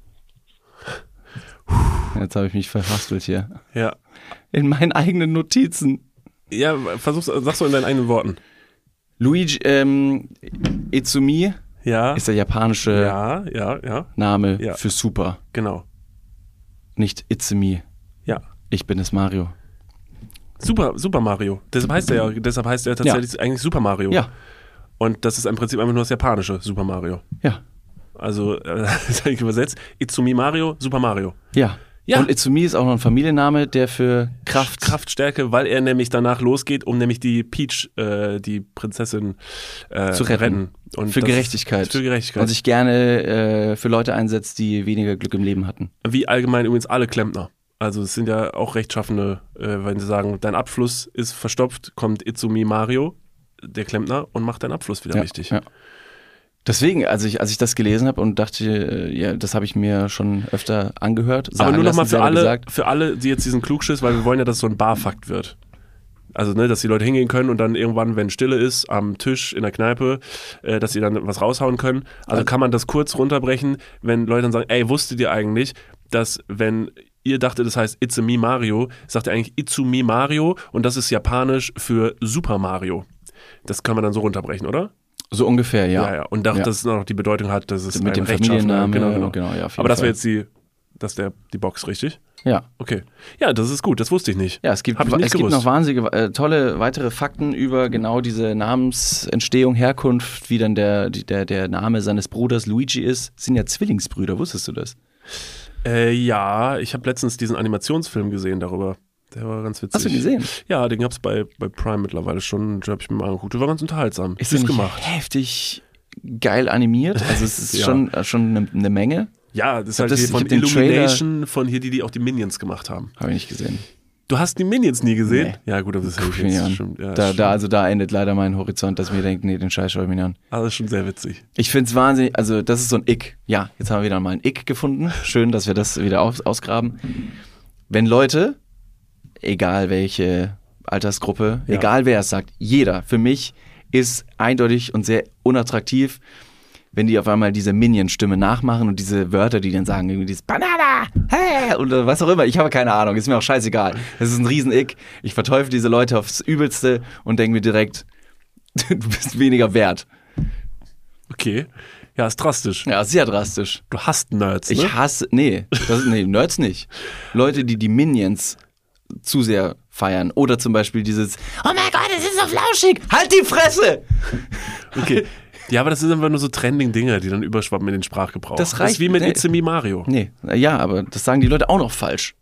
jetzt habe ich mich verhaspelt hier, Ja. in meinen eigenen Notizen. Ja, versuch's, sag's so in deinen eigenen Worten. Luigi, ähm, Itsumi Ja. ist der japanische Ja, ja, ja. Name Ja. für Super. Genau. Nicht Itsumi. Ja. Ich bin es Mario. Super, Super Mario. Deshalb heißt er ja, deshalb heißt er tatsächlich eigentlich Super Mario. Ja, Und das ist im Prinzip einfach nur das japanische Super Mario. ja, Also, äh, das ist eigentlich übersetzt. Itsumi Mario, Super Mario. ja. Ja. Und Itsumi ist auch noch ein Familienname, der für Kraft, Kraftstärke, weil er nämlich danach losgeht, um nämlich die Peach, äh, die Prinzessin, äh, zu retten. Und für das Gerechtigkeit. Ist für Gerechtigkeit. Und sich gerne äh, für Leute einsetzt, die weniger Glück im Leben hatten. Wie allgemein übrigens alle Klempner. Also es sind ja auch rechtschaffene, äh, wenn sie sagen, dein Abfluss ist verstopft, kommt Itsumi Mario, der Klempner, und macht deinen Abfluss wieder Ja, richtig. ja. Deswegen, als ich, als ich das gelesen habe und dachte, äh, ja, das habe ich mir schon öfter angehört. Aber sagen nur nochmal lassen, für selber alle, gesagt. für alle, die jetzt diesen Klugschiss, weil wir wollen ja, dass es so ein Barfakt wird. Also, ne, dass die Leute hingehen können und dann irgendwann, wenn Stille ist, am Tisch in der Kneipe, äh, dass sie dann was raushauen können. Also kann man das kurz runterbrechen, wenn Leute dann sagen, ey, wusstet ihr eigentlich, dass wenn ihr dachtet, das heißt It's a me Mario, sagt ihr eigentlich Itsumi Mario und das ist japanisch für Super Mario. Das kann man dann so runterbrechen, oder? So ungefähr, ja. Ja, ja. Und auch, Ja. dass es noch die Bedeutung hat, dass es Mit ein dem rechtschaffener- Familiennamen. Genau, genau. genau ja, auf jeden Aber das Fall. wäre jetzt die, das ist der, die Box, richtig? Ja. Okay. Ja, das ist gut, das wusste ich nicht. Ja, es gibt, Hab ich nicht es gibt gewusst. noch wahnsinnige, äh, tolle weitere Fakten über genau diese Namensentstehung, Herkunft, wie dann der, die- der, der Name seines Bruders Luigi ist. Das sind ja Zwillingsbrüder, wusstest du das? Äh, ja, ich habe letztens diesen Animationsfilm gesehen darüber. Der war ganz witzig. Hast du gesehen? Ja, den gab's bei, bei Prime mittlerweile schon. Den habe ich mir mal angeguckt. Der war ganz unterhaltsam. Ist Süß der nicht gemacht. heftig geil animiert? Also es ist Ja. schon, äh, schon eine, eine Menge. Ja, das ist hab halt das- hier ich von hab den Illumination, von hier, die, die auch die Minions gemacht haben. Habe ich nicht gesehen. Du hast die Minions nie gesehen? Nee. Ja, gut, aber das Guck ist ich mir nicht an. Stimmt, ja, da, stimmt. da, also da endet leider mein Horizont, dass ich mir denke, nee, den Scheiß schaue ich mir nicht an. Also, das ist schon sehr witzig. Ich finde es wahnsinnig, also das ist so ein Ick. Ja, jetzt haben wir wieder mal ein Ick gefunden. Schön, dass wir das wieder aus, ausgraben. Wenn Leute, egal welche Altersgruppe, Ja. egal wer es sagt, jeder für mich ist eindeutig und sehr unattraktiv, wenn die auf einmal diese Minion-Stimme nachmachen und diese Wörter, die dann sagen, irgendwie dieses Banana, hey, oder was auch immer. Ich habe keine Ahnung, ist mir auch scheißegal. Das ist ein Riesen-Ick. Ich verteufel diese Leute aufs Übelste und denke mir direkt, du bist weniger wert. Okay. Ja, ist drastisch. Ja, sehr drastisch. Du hasst Nerds, ne? Ich hasse, nee, das, nee, Nerds nicht. Leute, die die Minions zu sehr feiern. Oder zum Beispiel dieses, oh mein Gott, es ist so flauschig, halt die Fresse! Okay. Ja, aber das sind einfach nur so Trending-Dinger, die dann überschwappen in den Sprachgebrauch. Das Das reicht- ist wie mit nee. It's a me Mario. Nee, ja, aber das sagen die Leute auch noch falsch.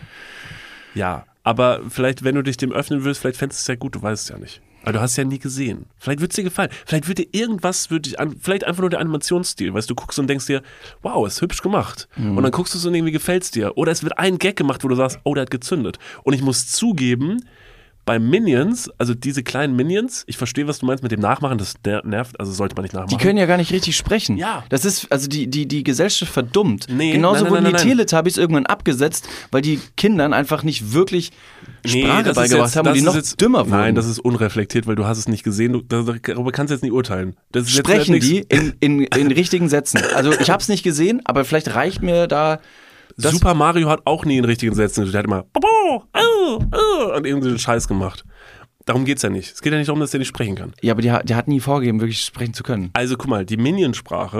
Ja, aber vielleicht, wenn du dich dem öffnen willst, vielleicht fändest du es ja gut, du weißt es ja nicht. Aber du hast es ja nie gesehen. Vielleicht wird es dir gefallen. Vielleicht wird dir irgendwas, wird dich an, vielleicht einfach nur der Animationsstil, weißt du, du guckst und denkst dir, wow, ist hübsch gemacht. Mhm. Und dann guckst du es und irgendwie gefällt es dir. Oder es wird ein Gag gemacht, wo du sagst, oh, der hat gezündet. Und ich muss zugeben, bei Minions, also diese kleinen Minions, ich verstehe, was du meinst mit dem Nachmachen, das ner- nervt, also sollte man nicht nachmachen. Die können ja gar nicht richtig sprechen. Ja. Das ist, also die, die, die Gesellschaft verdummt. Nee, Genauso nein, nein, wurden nein, die nein. Teletubbies irgendwann abgesetzt, weil die Kindern einfach nicht wirklich Nee, Sprache das ist beigebracht jetzt- haben und das die ist noch jetzt- dümmer wurden. Nein, das ist unreflektiert, weil du hast es nicht gesehen. Du, darüber kannst du jetzt nicht urteilen. Das ist jetzt Sprechen halt die nichts- in, in, in richtigen Sätzen. Also ich habe es nicht gesehen, aber vielleicht reicht mir da das. Super Mario hat auch nie in richtigen Sätzen. Der hat immer Bobo, au, au, und irgendwie den Scheiß gemacht. Darum geht's ja nicht. Es geht ja nicht darum, dass der nicht sprechen kann. Ja, aber die, hat- der hat nie vorgegeben, wirklich sprechen zu können. Also guck mal, die Minion-Sprache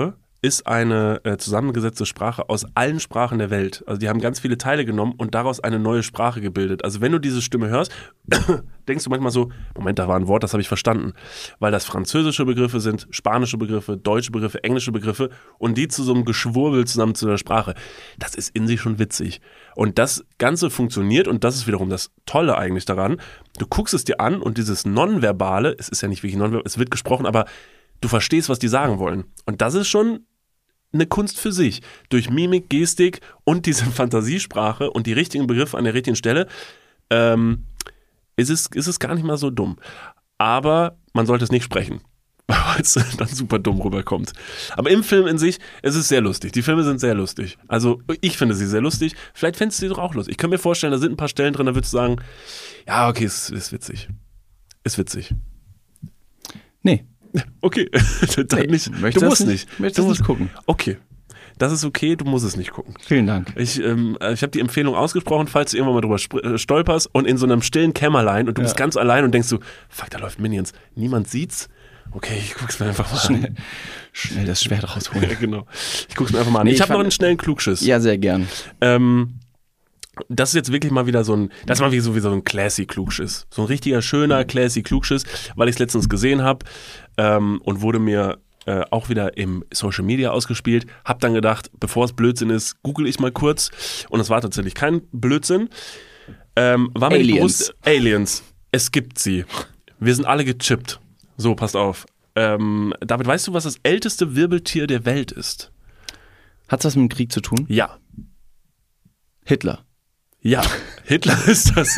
ist eine äh, zusammengesetzte Sprache aus allen Sprachen der Welt. Also die haben ganz viele Teile genommen und daraus eine neue Sprache gebildet. Also wenn du diese Stimme hörst, denkst du manchmal so, Moment, da war ein Wort, das habe ich verstanden. Weil das französische Begriffe sind, spanische Begriffe, deutsche Begriffe, englische Begriffe und die zu so einem Geschwurbel zusammen zu einer Sprache. Das ist in sich schon witzig. Und das Ganze funktioniert und das ist wiederum das Tolle eigentlich daran. Du guckst es dir an und dieses Nonverbale, es ist ja nicht wirklich nonverbal, es wird gesprochen, aber du verstehst, was die sagen wollen. Und das ist schon eine Kunst für sich. Durch Mimik, Gestik und diese Fantasiesprache und die richtigen Begriffe an der richtigen Stelle ähm, ist, es, ist es gar nicht mal so dumm. Aber man sollte es nicht sprechen, weil es dann super dumm rüberkommt. Aber im Film in sich, es ist sehr lustig. Die Filme sind sehr lustig. Also ich finde sie sehr lustig. Vielleicht fändest du sie doch auch lustig. Ich kann mir vorstellen, da sind ein paar Stellen drin, da würdest du sagen, ja, okay, es ist witzig. Ist witzig. Nee. Okay, dann Nee, nicht. möchtest Du musst nicht. nicht. Möchtest Du musst nicht gucken. Okay, das ist okay, du musst es nicht gucken. Vielen Dank. Ich, ähm, ich habe die Empfehlung ausgesprochen, falls du irgendwann mal drüber sp- äh, stolperst und in so einem stillen Kämmerlein und du Ja. bist ganz allein und denkst so, fuck, da läuft Minions. Niemand sieht's. Okay, ich guck's mir einfach mal Schnell, an. schnell das Schwert rausholen. Ja, genau. Ich guck's mir einfach mal an. Nee, ich ich habe noch fand- einen schnellen Klugschiss. Ja, sehr gern. Ähm, das ist jetzt wirklich mal wieder so ein, das war wie so, wie so ein Classy-Klugschiss. So ein richtiger, schöner Classy-Klugschiss, weil ich es letztens gesehen habe ähm, und wurde mir äh, auch wieder im Social Media ausgespielt. Hab dann gedacht, bevor es Blödsinn ist, google ich mal kurz. Und es war tatsächlich kein Blödsinn. Ähm, war mir nicht Aliens. bewusst, Aliens. Es gibt sie. Wir sind alle gechippt. So, passt auf. Ähm, David, weißt du, was das älteste Wirbeltier der Welt ist? Hat's was mit dem Krieg zu tun? Ja. Hitler. Ja, Hitler ist das.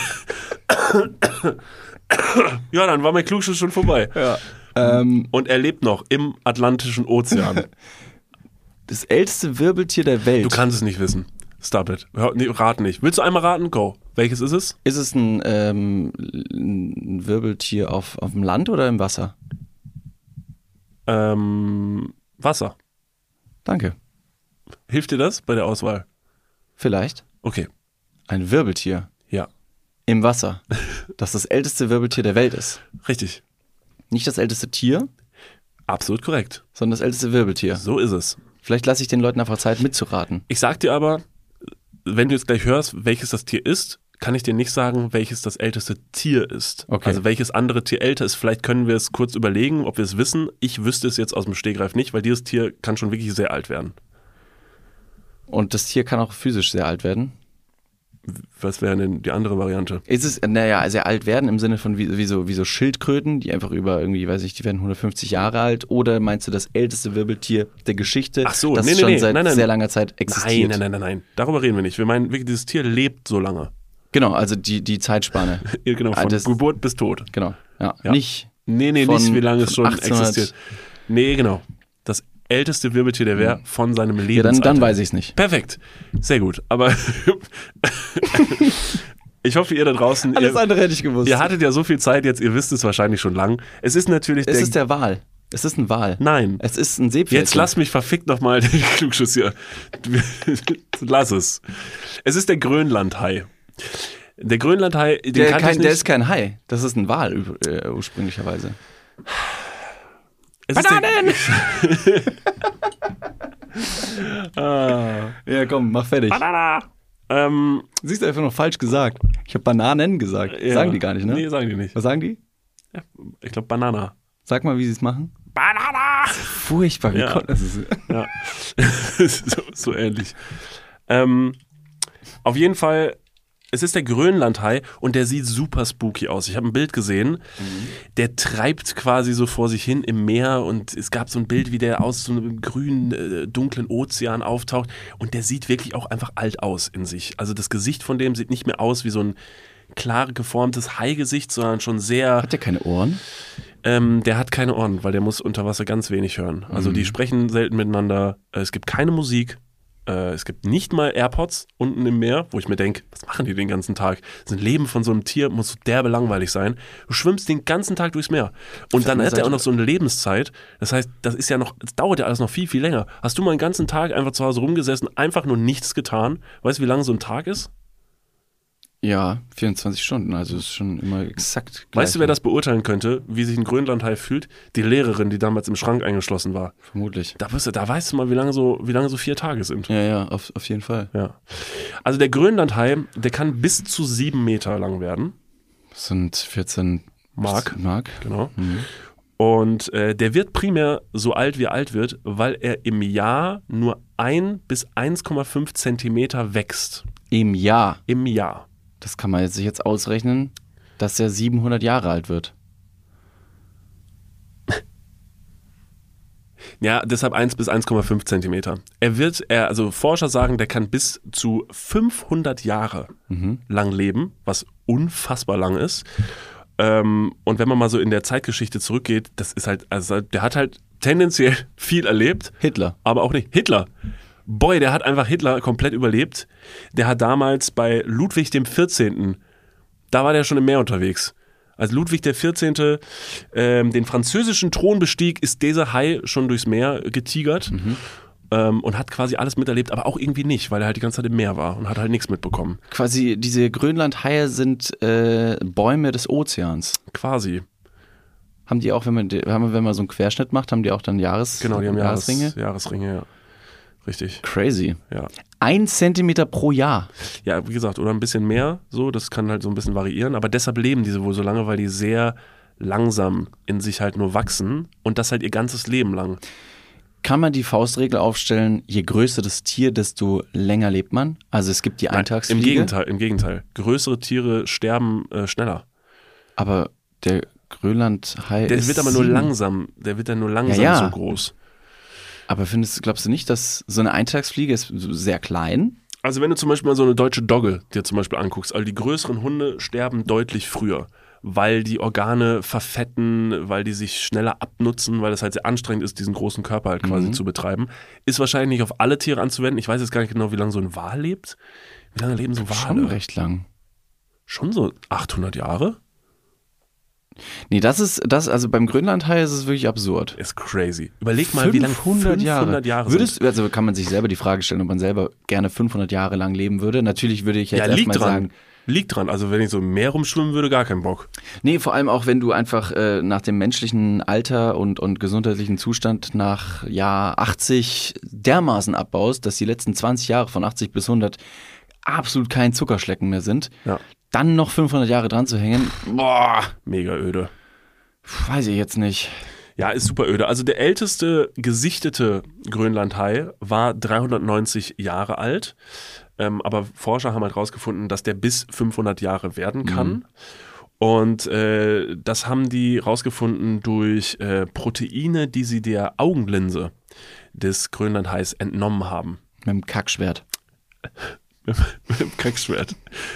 Ja, dann war mein Klugschiss schon vorbei. Ja. Ähm, Und er lebt noch im Atlantischen Ozean. das älteste Wirbeltier der Welt. Du kannst es nicht wissen. Stop it. Hör, nee, rat nicht. Willst du einmal raten? Go. Welches ist es? Ist es ein, ähm, ein Wirbeltier auf, auf dem Land oder im Wasser? Ähm, Wasser. Danke. Hilft dir das bei der Auswahl? Vielleicht. Okay. Ein Wirbeltier Ja. im Wasser, das das älteste Wirbeltier der Welt ist. Richtig. Nicht das älteste Tier, Absolut korrekt. sondern das älteste Wirbeltier. So ist es. Vielleicht lasse ich den Leuten einfach Zeit mitzuraten. Ich sag dir aber, wenn du jetzt gleich hörst, welches das Tier ist, kann ich dir nicht sagen, welches das älteste Tier ist. Okay. Also welches andere Tier älter ist. Vielleicht können wir es kurz überlegen, ob wir es wissen. Ich wüsste es jetzt aus dem Stegreif nicht, weil dieses Tier kann schon wirklich sehr alt werden. Und das Tier kann auch physisch sehr alt werden. Was wäre denn die andere Variante? Ist es, naja, sehr alt werden im Sinne von wie, wie, so, wie so Schildkröten, die einfach über irgendwie, weiß ich, die werden hundertfünfzig Jahre alt? Oder meinst du das älteste Wirbeltier der Geschichte, Ach so, das nee, nee, schon nee. seit Nein, nein. sehr langer Zeit existiert? Nein, nein, nein, nein, nein. Darüber reden wir nicht. Wir meinen wirklich, dieses Tier lebt so lange. Genau, also die, die Zeitspanne. Ja, genau, von Ah, das- Geburt bis Tod. Genau, ja. Ja. Nicht Nee, nee, Von- nicht wie lange es von schon achtzehnhundert existiert. Nee, genau. Das älteste Wirbeltier der Welt von seinem Lebensalter. Ja, dann, dann weiß ich es nicht. Perfekt. Sehr gut. Aber ich hoffe, ihr da draußen, Alles ihr, andere hätte ich gewusst. ihr hattet ja so viel Zeit jetzt, ihr wisst es wahrscheinlich schon lang. Es ist natürlich es der... ist der Wal. Es ist ein Wal. Nein. Es ist ein Seepferdchen. Jetzt lass mich verfickt nochmal den Klugschuss hier. Lass es. Es ist der Grönlandhai. Der Grönlandhai, den der, kannte kein, ich nicht. der ist kein Hai. Das ist ein Wal ü- äh, ursprünglicherweise. Es ist der, ah, Ja, komm, mach fertig. Banana. Ähm, Siehst du, einfach noch falsch gesagt. Ich habe Bananen gesagt. ja. Sagen die gar nicht, ne? Nee, sagen die nicht. Was sagen die? Ich glaube Banana. Sag mal, wie sie es machen. Banana! Furchtbar, wie Ja. konnte das ist. Ja, so, so ähnlich. Ähm, auf jeden Fall, es ist der Grönlandhai und der sieht super spooky aus. Ich habe ein Bild gesehen, der treibt quasi so vor sich hin im Meer und es gab so ein Bild, wie der aus so einem grünen, äh, dunklen Ozean auftaucht und der sieht wirklich auch einfach alt aus in sich. Also das Gesicht von dem sieht nicht mehr aus wie so ein klar geformtes Haigesicht, sondern schon sehr... Hat der keine Ohren? Ähm, der hat keine Ohren, weil der muss unter Wasser ganz wenig hören. Also Mhm. die sprechen selten miteinander. Äh, Es gibt keine Musik. Äh, Es gibt nicht mal AirPods unten im Meer, wo ich mir denke, was machen die den ganzen Tag? Das Leben von so einem Tier muss so derbe langweilig sein. Du schwimmst den ganzen Tag durchs Meer. Und dann hat er auch noch so eine Lebenszeit. Das heißt, das ist ja noch, es dauert ja alles noch viel, viel länger. Hast du mal einen ganzen Tag einfach zu Hause rumgesessen, einfach nur nichts getan? Weißt du, wie lange so ein Tag ist? Ja, vierundzwanzig Stunden, also ist schon immer exakt gleich. Weißt du, wer das beurteilen könnte, wie sich ein Grönlandhai fühlt? Die Lehrerin, die damals im Schrank eingeschlossen war. Vermutlich. Da, wirst du, da weißt du mal, wie lange so, wie lange so vier Tage sind. Ja, ja, auf, auf jeden Fall. Ja. Also der Grönlandhai, der kann bis zu sieben Meter lang werden. Das sind vierzehn Mark. Mark. Genau. Mhm. Und äh, der wird primär so alt, wie er alt wird, weil er im Jahr nur ein bis eins Komma fünf Zentimeter wächst. Im Jahr. Im Jahr. Das kann man jetzt sich jetzt ausrechnen, dass er siebenhundert Jahre alt wird. Ja, deshalb eins bis eins Komma fünf Zentimeter. Er wird, er, also Forscher sagen, der kann bis zu fünfhundert Jahre Mhm. lang leben, was unfassbar lang ist. Ähm, und wenn man mal so in der Zeitgeschichte zurückgeht, das ist halt, also der hat halt tendenziell viel erlebt, Hitler. aber auch nicht. Hitler. Boy, der hat einfach Hitler komplett überlebt. Der hat damals bei Ludwig dem vierzehnten, da war der schon im Meer unterwegs. Als Ludwig der vierzehnte Ähm, den französischen Thron bestieg, ist dieser Hai schon durchs Meer getigert Mhm. ähm, und hat quasi alles miterlebt, aber auch irgendwie nicht, weil er halt die ganze Zeit im Meer war und hat halt nichts mitbekommen. Quasi diese Grönlandhaie sind äh, Bäume des Ozeans. Quasi. Haben die auch, wenn man, haben- wenn man so einen Querschnitt macht, haben die auch dann Jahres, Genau, die haben Jahresringe? Jahres, Jahresringe, ja. Richtig, Crazy. ja. Ein Zentimeter pro Jahr. Ja, wie gesagt, oder ein bisschen mehr, so, das kann halt so ein bisschen variieren, aber deshalb leben diese wohl so lange, weil die sehr langsam in sich halt nur wachsen und das halt ihr ganzes Leben lang. Kann man die Faustregel aufstellen, je größer das Tier, desto länger lebt man? Also es gibt die Nein, Eintagsfliege. Im Gegenteil, im Gegenteil. Größere Tiere sterben äh, schneller. Aber der Grönlandhai Der ist wird aber nur sieben. langsam, der wird dann nur langsam Ja, ja. so groß. Aber findest, glaubst du nicht, dass so eine Eintagsfliege ist sehr klein? Also wenn du zum Beispiel mal so eine deutsche Dogge dir zum Beispiel anguckst, also die größeren Hunde sterben deutlich früher, weil die Organe verfetten, weil die sich schneller abnutzen, weil es halt sehr anstrengend ist, diesen großen Körper halt quasi Mhm. zu betreiben. Ist wahrscheinlich nicht auf alle Tiere anzuwenden. Ich weiß jetzt gar nicht genau, wie lange so ein Wal lebt. Wie lange leben so Wale? Schon recht lang. Schon so achthundert Jahre? Nee, das ist, das, also beim Grönlandhai ist es wirklich absurd. Ist crazy. Überleg mal, wie lange fünfhundert Jahre. fünfhundert Jahre Würdest, sind. also kann man sich selber die Frage stellen, ob man selber gerne fünfhundert Jahre lang leben würde. Natürlich würde ich jetzt Ja, liegt erstmal dran. sagen, Liegt dran. Also wenn ich so im Meer rumschwimmen würde, gar keinen Bock. nee, vor allem auch, wenn du einfach äh, nach dem menschlichen Alter und, und gesundheitlichen Zustand nach Jahr achtzig dermaßen abbaust, dass die letzten zwanzig Jahre von achtzig bis hundert absolut kein Zuckerschlecken mehr sind, Ja. dann noch fünfhundert Jahre dran zu hängen, boah, Mega öde. weiß ich jetzt nicht. Ja, ist super öde. Also der älteste gesichtete Grönlandhai war dreihundertneunzig Jahre alt. Ähm, aber Forscher haben halt rausgefunden, dass der bis fünfhundert Jahre werden kann. Mhm. Und äh, das haben die rausgefunden durch äh, Proteine, die sie der Augenlinse des Grönlandhais entnommen haben. Mit dem Kackschwert. Mit dem Kackschwert.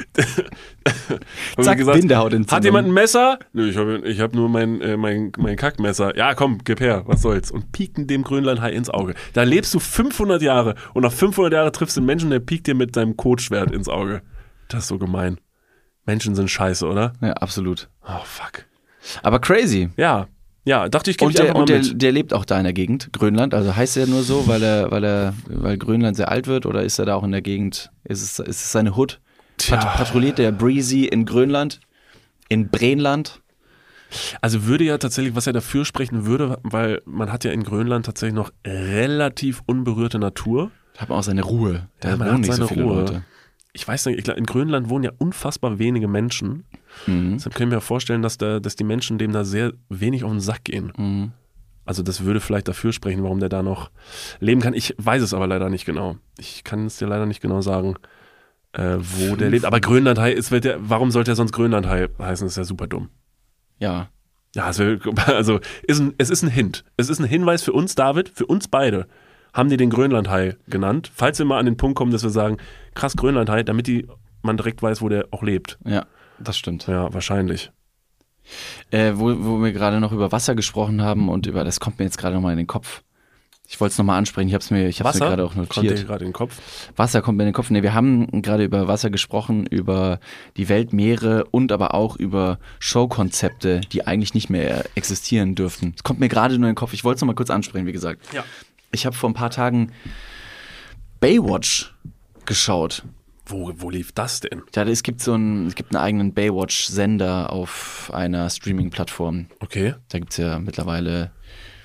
Zack, Bindehaut Hat jemand ein Messer? Nö, ich habe ich hab nur mein, äh, mein, mein Kackmesser. Ja, komm, gib her, was soll's. Und pieken dem Grönlandhai ins Auge. Da lebst du fünfhundert Jahre und nach fünfhundert Jahren triffst du einen Menschen, der piekt dir mit seinem Kotschwert ins Auge. Das ist so gemein. Menschen sind scheiße, oder? Ja, absolut. Oh, fuck. Aber crazy. Ja, ja, dachte ich, gebe Und, ich der, einfach mal und der, mit. der lebt auch da in der Gegend, Grönland. Also heißt er nur so, weil er, weil er, weil Grönland sehr alt wird, oder ist er da auch in der Gegend? Ist es, ist es seine Hood? Tja. Pat patrouilliert der Breezy in Grönland? In Breenland? Also würde ja tatsächlich, was er dafür sprechen würde, weil man hat ja in Grönland tatsächlich noch relativ unberührte Natur. Da hat man auch seine Ruhe. Da Ja, man wohnen hat nicht so seine viele Ruhe. Leute. Ich weiß nicht, ich glaub, in Grönland wohnen ja unfassbar wenige Menschen. Mhm. Deshalb können wir vorstellen, dass, da, dass die Menschen dem da sehr wenig auf den Sack gehen. Mhm. Also das würde vielleicht dafür sprechen, warum der da noch leben kann. Ich weiß es aber leider nicht genau. Ich kann es dir leider nicht genau sagen, äh, wo der lebt. Aber Grönlandhai, ist, wird der, warum sollte er sonst Grönlandhai heißen? Das ist ja super dumm. Ja. Ja, es, wär, also ist ein, es ist ein Hint. Es ist ein Hinweis für uns, David, für uns beide. Haben die den Grönlandhai genannt. Falls wir mal an den Punkt kommen, dass wir sagen, krass Grönlandhai, damit die, man direkt weiß, wo der auch lebt. Ja, das stimmt. Ja, wahrscheinlich. Äh, wo, wo wir gerade noch über Wasser gesprochen haben und über, das kommt mir jetzt gerade nochmal in den Kopf. Ich wollte es nochmal ansprechen, ich habe es mir, ich hab's mir gerade auch Kommt notiert. dir gerade in den Kopf. Wasser kommt mir in den Kopf. Nee, wir haben gerade über Wasser gesprochen, über die Weltmeere und aber auch über Showkonzepte, die eigentlich nicht mehr existieren dürften. Es kommt mir gerade nur in den Kopf. Ich wollte es nochmal kurz ansprechen, wie gesagt. Ja. Ich habe vor ein paar Tagen Baywatch geschaut. Wo, wo lief das denn? Ja, es gibt so einen, es gibt einen eigenen Baywatch-Sender auf einer Streaming-Plattform. Okay. Da gibt es ja mittlerweile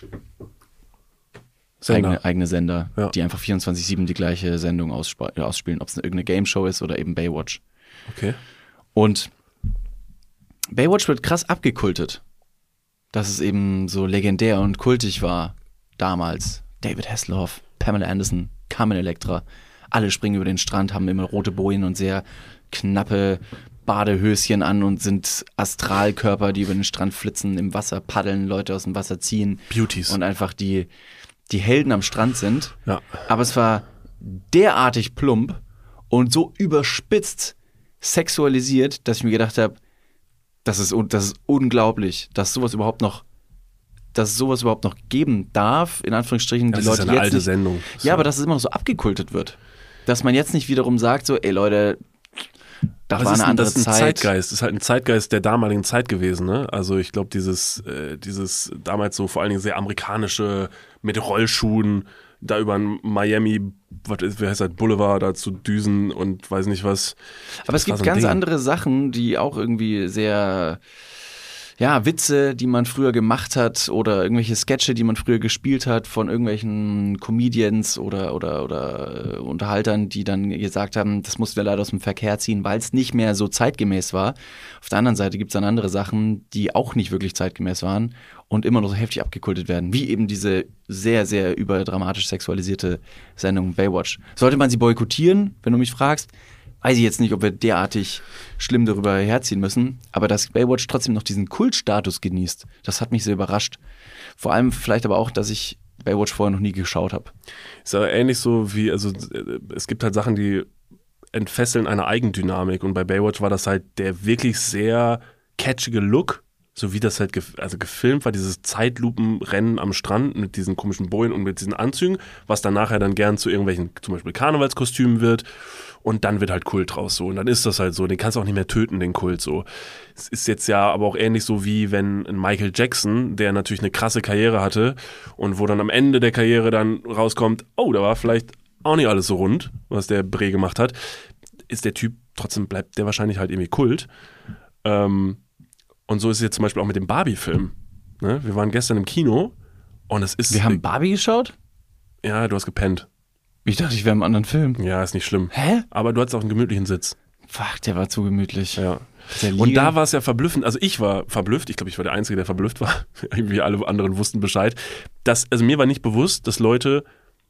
Sender. eigene, eigene Sender, Ja. die einfach vierundzwanzig sieben die gleiche Sendung aussp- äh, ausspielen, ob es irgendeine Game-Show ist oder eben Baywatch. Okay. Und Baywatch wird krass abgekultet. Dass es eben so legendär und kultig war damals. David Hasselhoff, Pamela Anderson, Carmen Electra. Alle springen über den Strand, haben immer rote Bojen und sehr knappe Badehöschen an und sind Astralkörper, die über den Strand flitzen, im Wasser paddeln, Leute aus dem Wasser ziehen. Beauties. Und einfach die, die Helden am Strand sind. Ja. Aber es war derartig plump und so überspitzt sexualisiert, dass ich mir gedacht habe, das ist, un- das ist unglaublich, dass sowas überhaupt noch, dass es sowas überhaupt noch geben darf, in Anführungsstrichen, die Das Leute ist eine jetzt alte nicht, Sendung. ja, aber dass es immer noch so abgekultet wird. Dass man jetzt nicht wiederum sagt, so, ey Leute, das Aber war es ist eine ein, andere das ist ein Zeit. Zeitgeist. Das ist halt ein Zeitgeist der damaligen Zeit gewesen. Ne? Also ich glaube, dieses, äh, dieses damals so vor allen Dingen sehr amerikanische mit Rollschuhen, da über ein Miami, was ist, wie heißt das, Boulevard da zu düsen und weiß nicht was. Aber Das es war gibt so ein ganz Ding. andere Sachen, die auch irgendwie sehr, ja, Witze, die man früher gemacht hat oder irgendwelche Sketche, die man früher gespielt hat von irgendwelchen Comedians oder, oder, oder äh, Unterhaltern, die dann gesagt haben, das mussten wir leider aus dem Verkehr ziehen, weil es nicht mehr so zeitgemäß war. Auf der anderen Seite gibt es dann andere Sachen, die auch nicht wirklich zeitgemäß waren und immer noch so heftig abgekultet werden, wie eben diese sehr, sehr überdramatisch sexualisierte Sendung Baywatch. Sollte man sie boykottieren, wenn du mich fragst? Weiß ich jetzt nicht, ob wir derartig schlimm darüber herziehen müssen, aber dass Baywatch trotzdem noch diesen Kultstatus genießt, das hat mich sehr überrascht. Vor allem vielleicht aber auch, dass ich Baywatch vorher noch nie geschaut habe. Ist aber ähnlich so wie, also äh, es gibt halt Sachen, die entfesseln eine Eigendynamik und bei Baywatch war das halt der wirklich sehr catchige Look, so wie das halt gef- also gefilmt war, dieses Zeitlupenrennen am Strand mit diesen komischen Bojen und mit diesen Anzügen, was dann nachher dann gern zu irgendwelchen zum Beispiel Karnevalskostümen wird und dann wird halt Kult draus so und dann ist das halt so, den kannst du auch nicht mehr töten, den Kult so. Es ist jetzt ja aber auch ähnlich so wie wenn ein Michael Jackson, der natürlich eine krasse Karriere hatte und wo dann am Ende der Karriere dann rauskommt, oh, da war vielleicht auch nicht alles so rund, was der Bre gemacht hat, ist der Typ, trotzdem bleibt der wahrscheinlich halt irgendwie Kult. Ähm, und so ist es jetzt zum Beispiel auch mit dem Barbie-Film. Ne? Wir waren gestern im Kino und es ist... Wir haben Barbie geschaut? Ja, du hast gepennt. Ich dachte, ich wäre im anderen Film. Ja, ist nicht schlimm. Hä? Aber du hattest auch einen gemütlichen Sitz. Fuck, der war zu gemütlich. Ja. Der Und Liege- da war es ja verblüffend, also ich war verblüfft, ich glaube, ich war der Einzige, der verblüfft war. Irgendwie alle anderen wussten Bescheid. Dass, also mir war nicht bewusst, dass Leute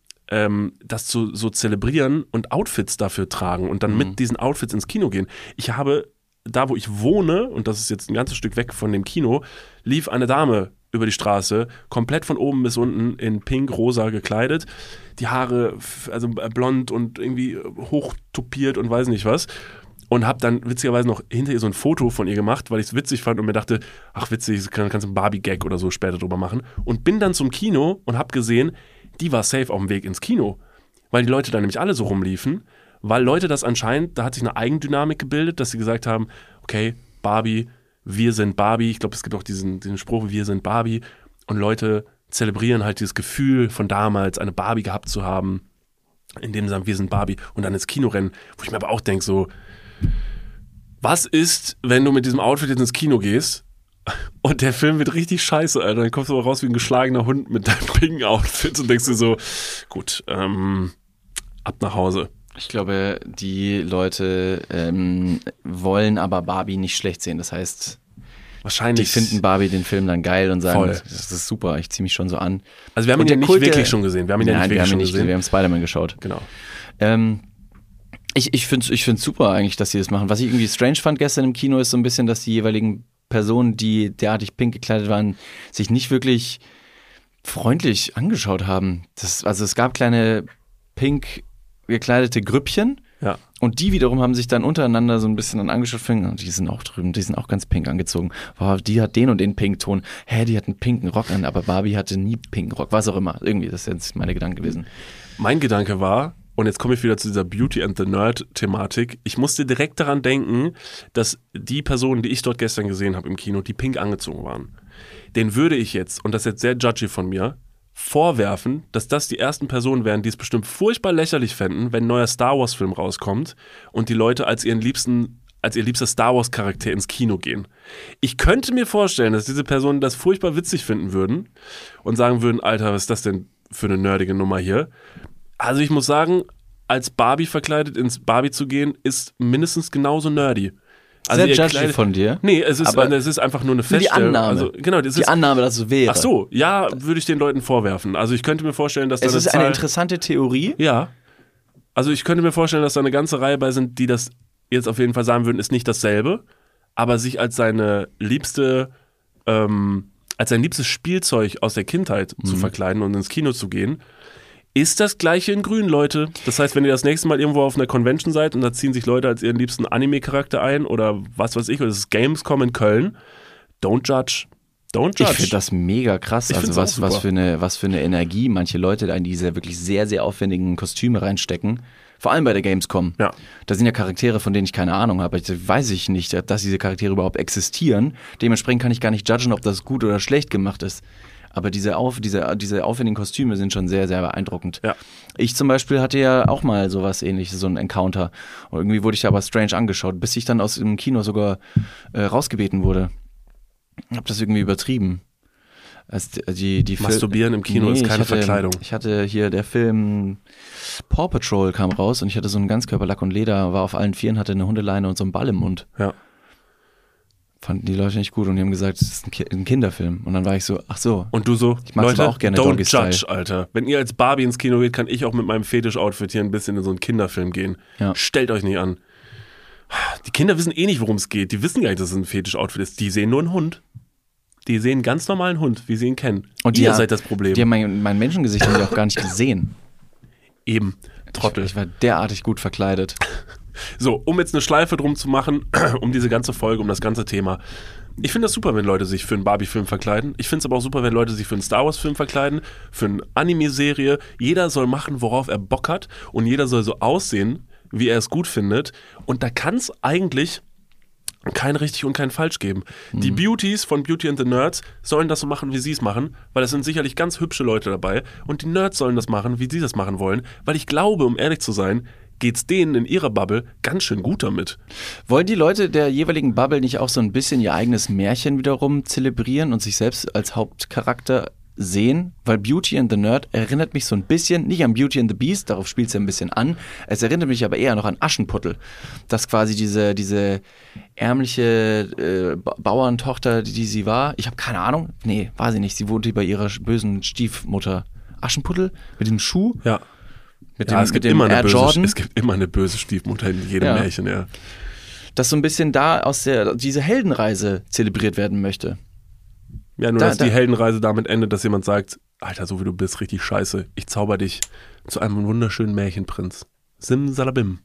ähm, das zu, so zelebrieren und Outfits dafür tragen und dann Mhm. mit diesen Outfits ins Kino gehen. Ich habe, da wo ich wohne, und das ist jetzt ein ganzes Stück weg von dem Kino, lief eine Dame über die Straße, komplett von oben bis unten in pink-rosa gekleidet, die Haare f- also blond und irgendwie hochtupiert und weiß nicht was. Und habe dann witzigerweise noch hinter ihr so ein Foto von ihr gemacht, weil ich es witzig fand und mir dachte, ach witzig, kann, kannst du einen Barbie-Gag oder so später drüber machen. Und bin dann zum Kino und habe gesehen, die war safe auf dem Weg ins Kino. Weil die Leute da nämlich alle so rumliefen, weil Leute das anscheinend, da hat sich eine Eigendynamik gebildet, dass sie gesagt haben, okay, Barbie, wir sind Barbie. Ich glaube, es gibt auch diesen, diesen Spruch, wir sind Barbie. Und Leute zelebrieren halt dieses Gefühl von damals, eine Barbie gehabt zu haben, indem sie sagen, wir sind Barbie und dann ins Kino rennen. Wo ich mir aber auch denke, so, was ist, wenn du mit diesem Outfit jetzt ins Kino gehst und der Film wird richtig scheiße, Alter. Dann kommst du aber raus wie ein geschlagener Hund mit deinem pinken Outfit und denkst dir so, gut, ähm, ab nach Hause. Ich glaube, die Leute ähm, wollen aber Barbie nicht schlecht sehen. Das heißt, die Wahrscheinlich. finden Barbie den Film dann geil und sagen, Voll. das ist super, ich ziehe mich schon so an. Also wir haben Und ihn ja der nicht Kult der- wirklich schon gesehen. Wir haben ihn ja Nein, nicht wir wirklich haben ihn schon nicht gesehen, wir gesehen. haben Spider-Man geschaut. Genau. Ähm, ich ich finde es ich find's super eigentlich, dass sie das machen. Was ich irgendwie strange fand gestern im Kino, ist so ein bisschen, dass die jeweiligen Personen, die derartig pink gekleidet waren, sich nicht wirklich freundlich angeschaut haben. Das, also es gab kleine pink gekleidete Grüppchen Ja. und die wiederum haben sich dann untereinander so ein bisschen dann angeschaut, finden, die sind auch drüben, die sind auch ganz pink angezogen. Wow, die hat den und den Pinkton. Hä, die hat einen pinken Rock an, aber Barbie hatte nie pinken Rock, was auch immer. Irgendwie, das ist jetzt meine Gedanken gewesen. Mein Gedanke war, und jetzt komme ich wieder zu dieser Beauty and the Nerd-Thematik, ich musste direkt daran denken, dass die Personen, die ich dort gestern gesehen habe im Kino, die pink angezogen waren, den würde ich jetzt, und das ist jetzt sehr judgy von mir, vorwerfen, dass das die ersten Personen wären, die es bestimmt furchtbar lächerlich fänden, wenn ein neuer Star Wars Film rauskommt und die Leute als ihren liebsten, als ihr liebster Star Wars Charakter ins Kino gehen. Ich könnte mir vorstellen, dass diese Personen das furchtbar witzig finden würden und sagen würden, Alter, was ist das denn für eine nerdige Nummer hier? Also ich muss sagen, als Barbie verkleidet ins Barbie zu gehen, ist mindestens genauso nerdy. Also Sehr ihr judgy Kleid- von dir. Nee, es ist, Aber es ist einfach nur eine die Feststellung. Annahme. Also, genau, das Die ist, Annahme, dass es so wäre. ach so, ja, würde ich den Leuten vorwerfen. Also ich könnte mir vorstellen, dass da Es eine ist eine Zahl, interessante Theorie. ja, also ich könnte mir vorstellen, dass da eine ganze Reihe bei sind, die das jetzt auf jeden Fall sagen würden, ist nicht dasselbe, aber sich als seine liebste, ähm, als sein liebstes Spielzeug aus der Kindheit Mhm. zu verkleiden und ins Kino zu gehen, ist das Gleiche in Grün, Leute. Das heißt, wenn ihr das nächste Mal irgendwo auf einer Convention seid und da ziehen sich Leute als ihren liebsten Anime-Charakter ein oder was weiß ich, oder es ist Gamescom in Köln, don't judge. Don't judge. Ich finde das mega krass. Ich Also find's was, auch was, super. für eine, was für eine Energie manche Leute da in diese wirklich sehr, sehr aufwendigen Kostüme reinstecken. Vor allem bei der Gamescom. Ja. Da sind ja Charaktere, von denen ich keine Ahnung habe. Ich weiß ich nicht, dass diese Charaktere überhaupt existieren. Dementsprechend kann ich gar nicht judgen, ob das gut oder schlecht gemacht ist. Aber diese, auf, diese, diese aufwendigen Kostüme sind schon sehr, sehr beeindruckend. Ja. Ich zum Beispiel hatte ja auch mal sowas ähnliches, so ein Encounter. Und irgendwie wurde ich da aber strange angeschaut, bis ich dann aus dem Kino sogar äh, rausgebeten wurde. Ich hab das irgendwie übertrieben. Also die, die, die Fil- Masturbieren im Kino ist ich keine hatte, Verkleidung. Ich hatte hier, der Film Paw Patrol kam raus und ich hatte so einen Ganzkörperlack und Leder, war auf allen Vieren, hatte eine Hundeleine und so einen Ball im Mund. Ja. Fanden die Leute nicht gut und die haben gesagt, das ist ein, Ki- ein Kinderfilm. Und dann war ich so, ach so. Und du so, Ich mag's Leute, aber auch gerne don't Doggy Style. judge, Alter. Wenn ihr als Barbie ins Kino geht, kann ich auch mit meinem Fetisch-Outfit hier ein bisschen in so einen Kinderfilm gehen. Ja. Stellt euch nicht an. Die Kinder wissen eh nicht, worum es geht. Die wissen gar nicht, dass es ein Fetisch-Outfit ist. Die sehen nur einen Hund. Die sehen einen ganz normalen Hund, wie sie ihn kennen. Und ihr die, seid das Problem. Die haben mein, mein Menschengesicht haben die auch gar nicht gesehen. Eben. Trottel. Ich, ich war derartig gut verkleidet. So, um jetzt eine Schleife drum zu machen, um diese ganze Folge, um das ganze Thema. Ich finde das super, wenn Leute sich für einen Barbie-Film verkleiden. Ich finde es aber auch super, wenn Leute sich für einen Star Wars-Film verkleiden, für eine Anime-Serie. Jeder soll machen, worauf er Bock hat und jeder soll so aussehen, wie er es gut findet. Und da kann es eigentlich kein richtig und kein falsch geben. Mhm. Die Beauties von Beauty and the Nerds sollen das so machen, wie sie es machen, weil es sind sicherlich ganz hübsche Leute dabei. Und die Nerds sollen das machen, wie sie das machen wollen, weil ich glaube, um ehrlich zu sein, geht's denen in ihrer Bubble ganz schön gut damit. Wollen die Leute der jeweiligen Bubble nicht auch so ein bisschen ihr eigenes Märchen wiederum zelebrieren und sich selbst als Hauptcharakter sehen? Weil Beauty and the Nerd erinnert mich so ein bisschen, nicht an Beauty and the Beast, darauf spielt es ja ein bisschen an, es erinnert mich aber eher noch an Aschenputtel. Dass quasi diese, diese ärmliche äh, Ba- Bauerntochter, die, die sie war, ich habe keine Ahnung, nee, war sie nicht, sie wohnte bei ihrer bösen Stiefmutter. Aschenputtel? Mit dem Schuh? Ja. Mit Ja, dem, es gibt, mit dem immer eine Air böse, Jordan? es gibt immer eine böse Stiefmutter in jedem Ja. Märchen, ja. Dass so ein bisschen da aus der, diese Heldenreise zelebriert werden möchte. Ja, nur Da- dass die da- Heldenreise damit endet, dass jemand sagt, Alter, so wie du bist, richtig scheiße. Ich zauber dich zu einem wunderschönen Märchenprinz. Simsalabim.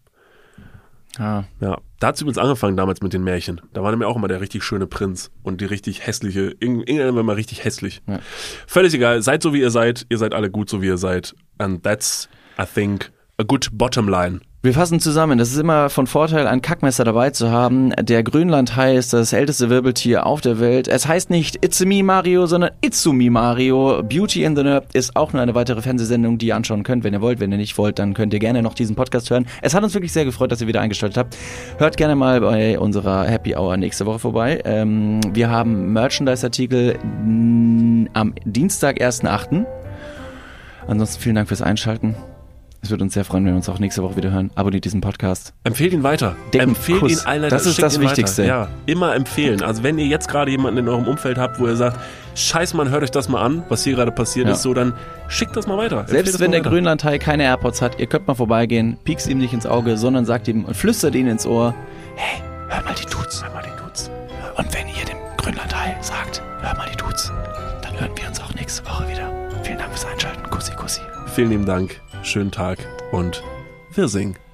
Ja. Ja, da hat es übrigens angefangen damals mit den Märchen. Da war nämlich auch immer der richtig schöne Prinz und die richtig hässliche, irgendwann war mal richtig hässlich. Ja. Völlig egal, seid so wie ihr seid, ihr seid alle gut so wie ihr seid. And that's, I think, a good bottom line. Wir fassen zusammen, das ist immer von Vorteil, ein Kackmesser dabei zu haben. Der Grönlandhai ist das älteste Wirbeltier auf der Welt. Es heißt nicht It's me Mario, sondern Itsumi Mario. Beauty and the Nerd ist auch nur eine weitere Fernsehsendung, die ihr anschauen könnt, wenn ihr wollt. Wenn ihr nicht wollt, dann könnt ihr gerne noch diesen Podcast hören. Es hat uns wirklich sehr gefreut, dass ihr wieder eingeschaltet habt. Hört gerne mal bei unserer Happy Hour nächste Woche vorbei. Ähm, wir haben Merchandise-Artikel mh, am Dienstag, ersten achten Ansonsten vielen Dank fürs Einschalten. Es würde uns sehr freuen, wenn wir uns auch nächste Woche wieder hören. Abonniert diesen Podcast. Empfehlt ihn weiter. Dicken Empfehlt Kuss. ihn allen. Das ist schickt das ihn weiter. Wichtigste. Ja, immer empfehlen. Also wenn ihr jetzt gerade jemanden in eurem Umfeld habt, wo ihr sagt, scheiß Mann, hört euch das mal an, was hier gerade passiert Ja. ist, so dann schickt das mal weiter. Empfehlt Selbst das wenn mal der weiter. Grönlandhai keine AirPods hat, ihr könnt mal vorbeigehen, piekst ihm nicht ins Auge, sondern sagt ihm und flüstert ihn ins Ohr, hey, hör mal die Dudes. Hör mal die Dudes. Und wenn ihr dem Grönlandhai sagt, hör mal die Dudes, dann hören wir uns auch nächste Woche wieder. Vielen Dank fürs Einschalten. Kussi, kussi. Vielen lieben Dank. Schönen Tag und wir singen.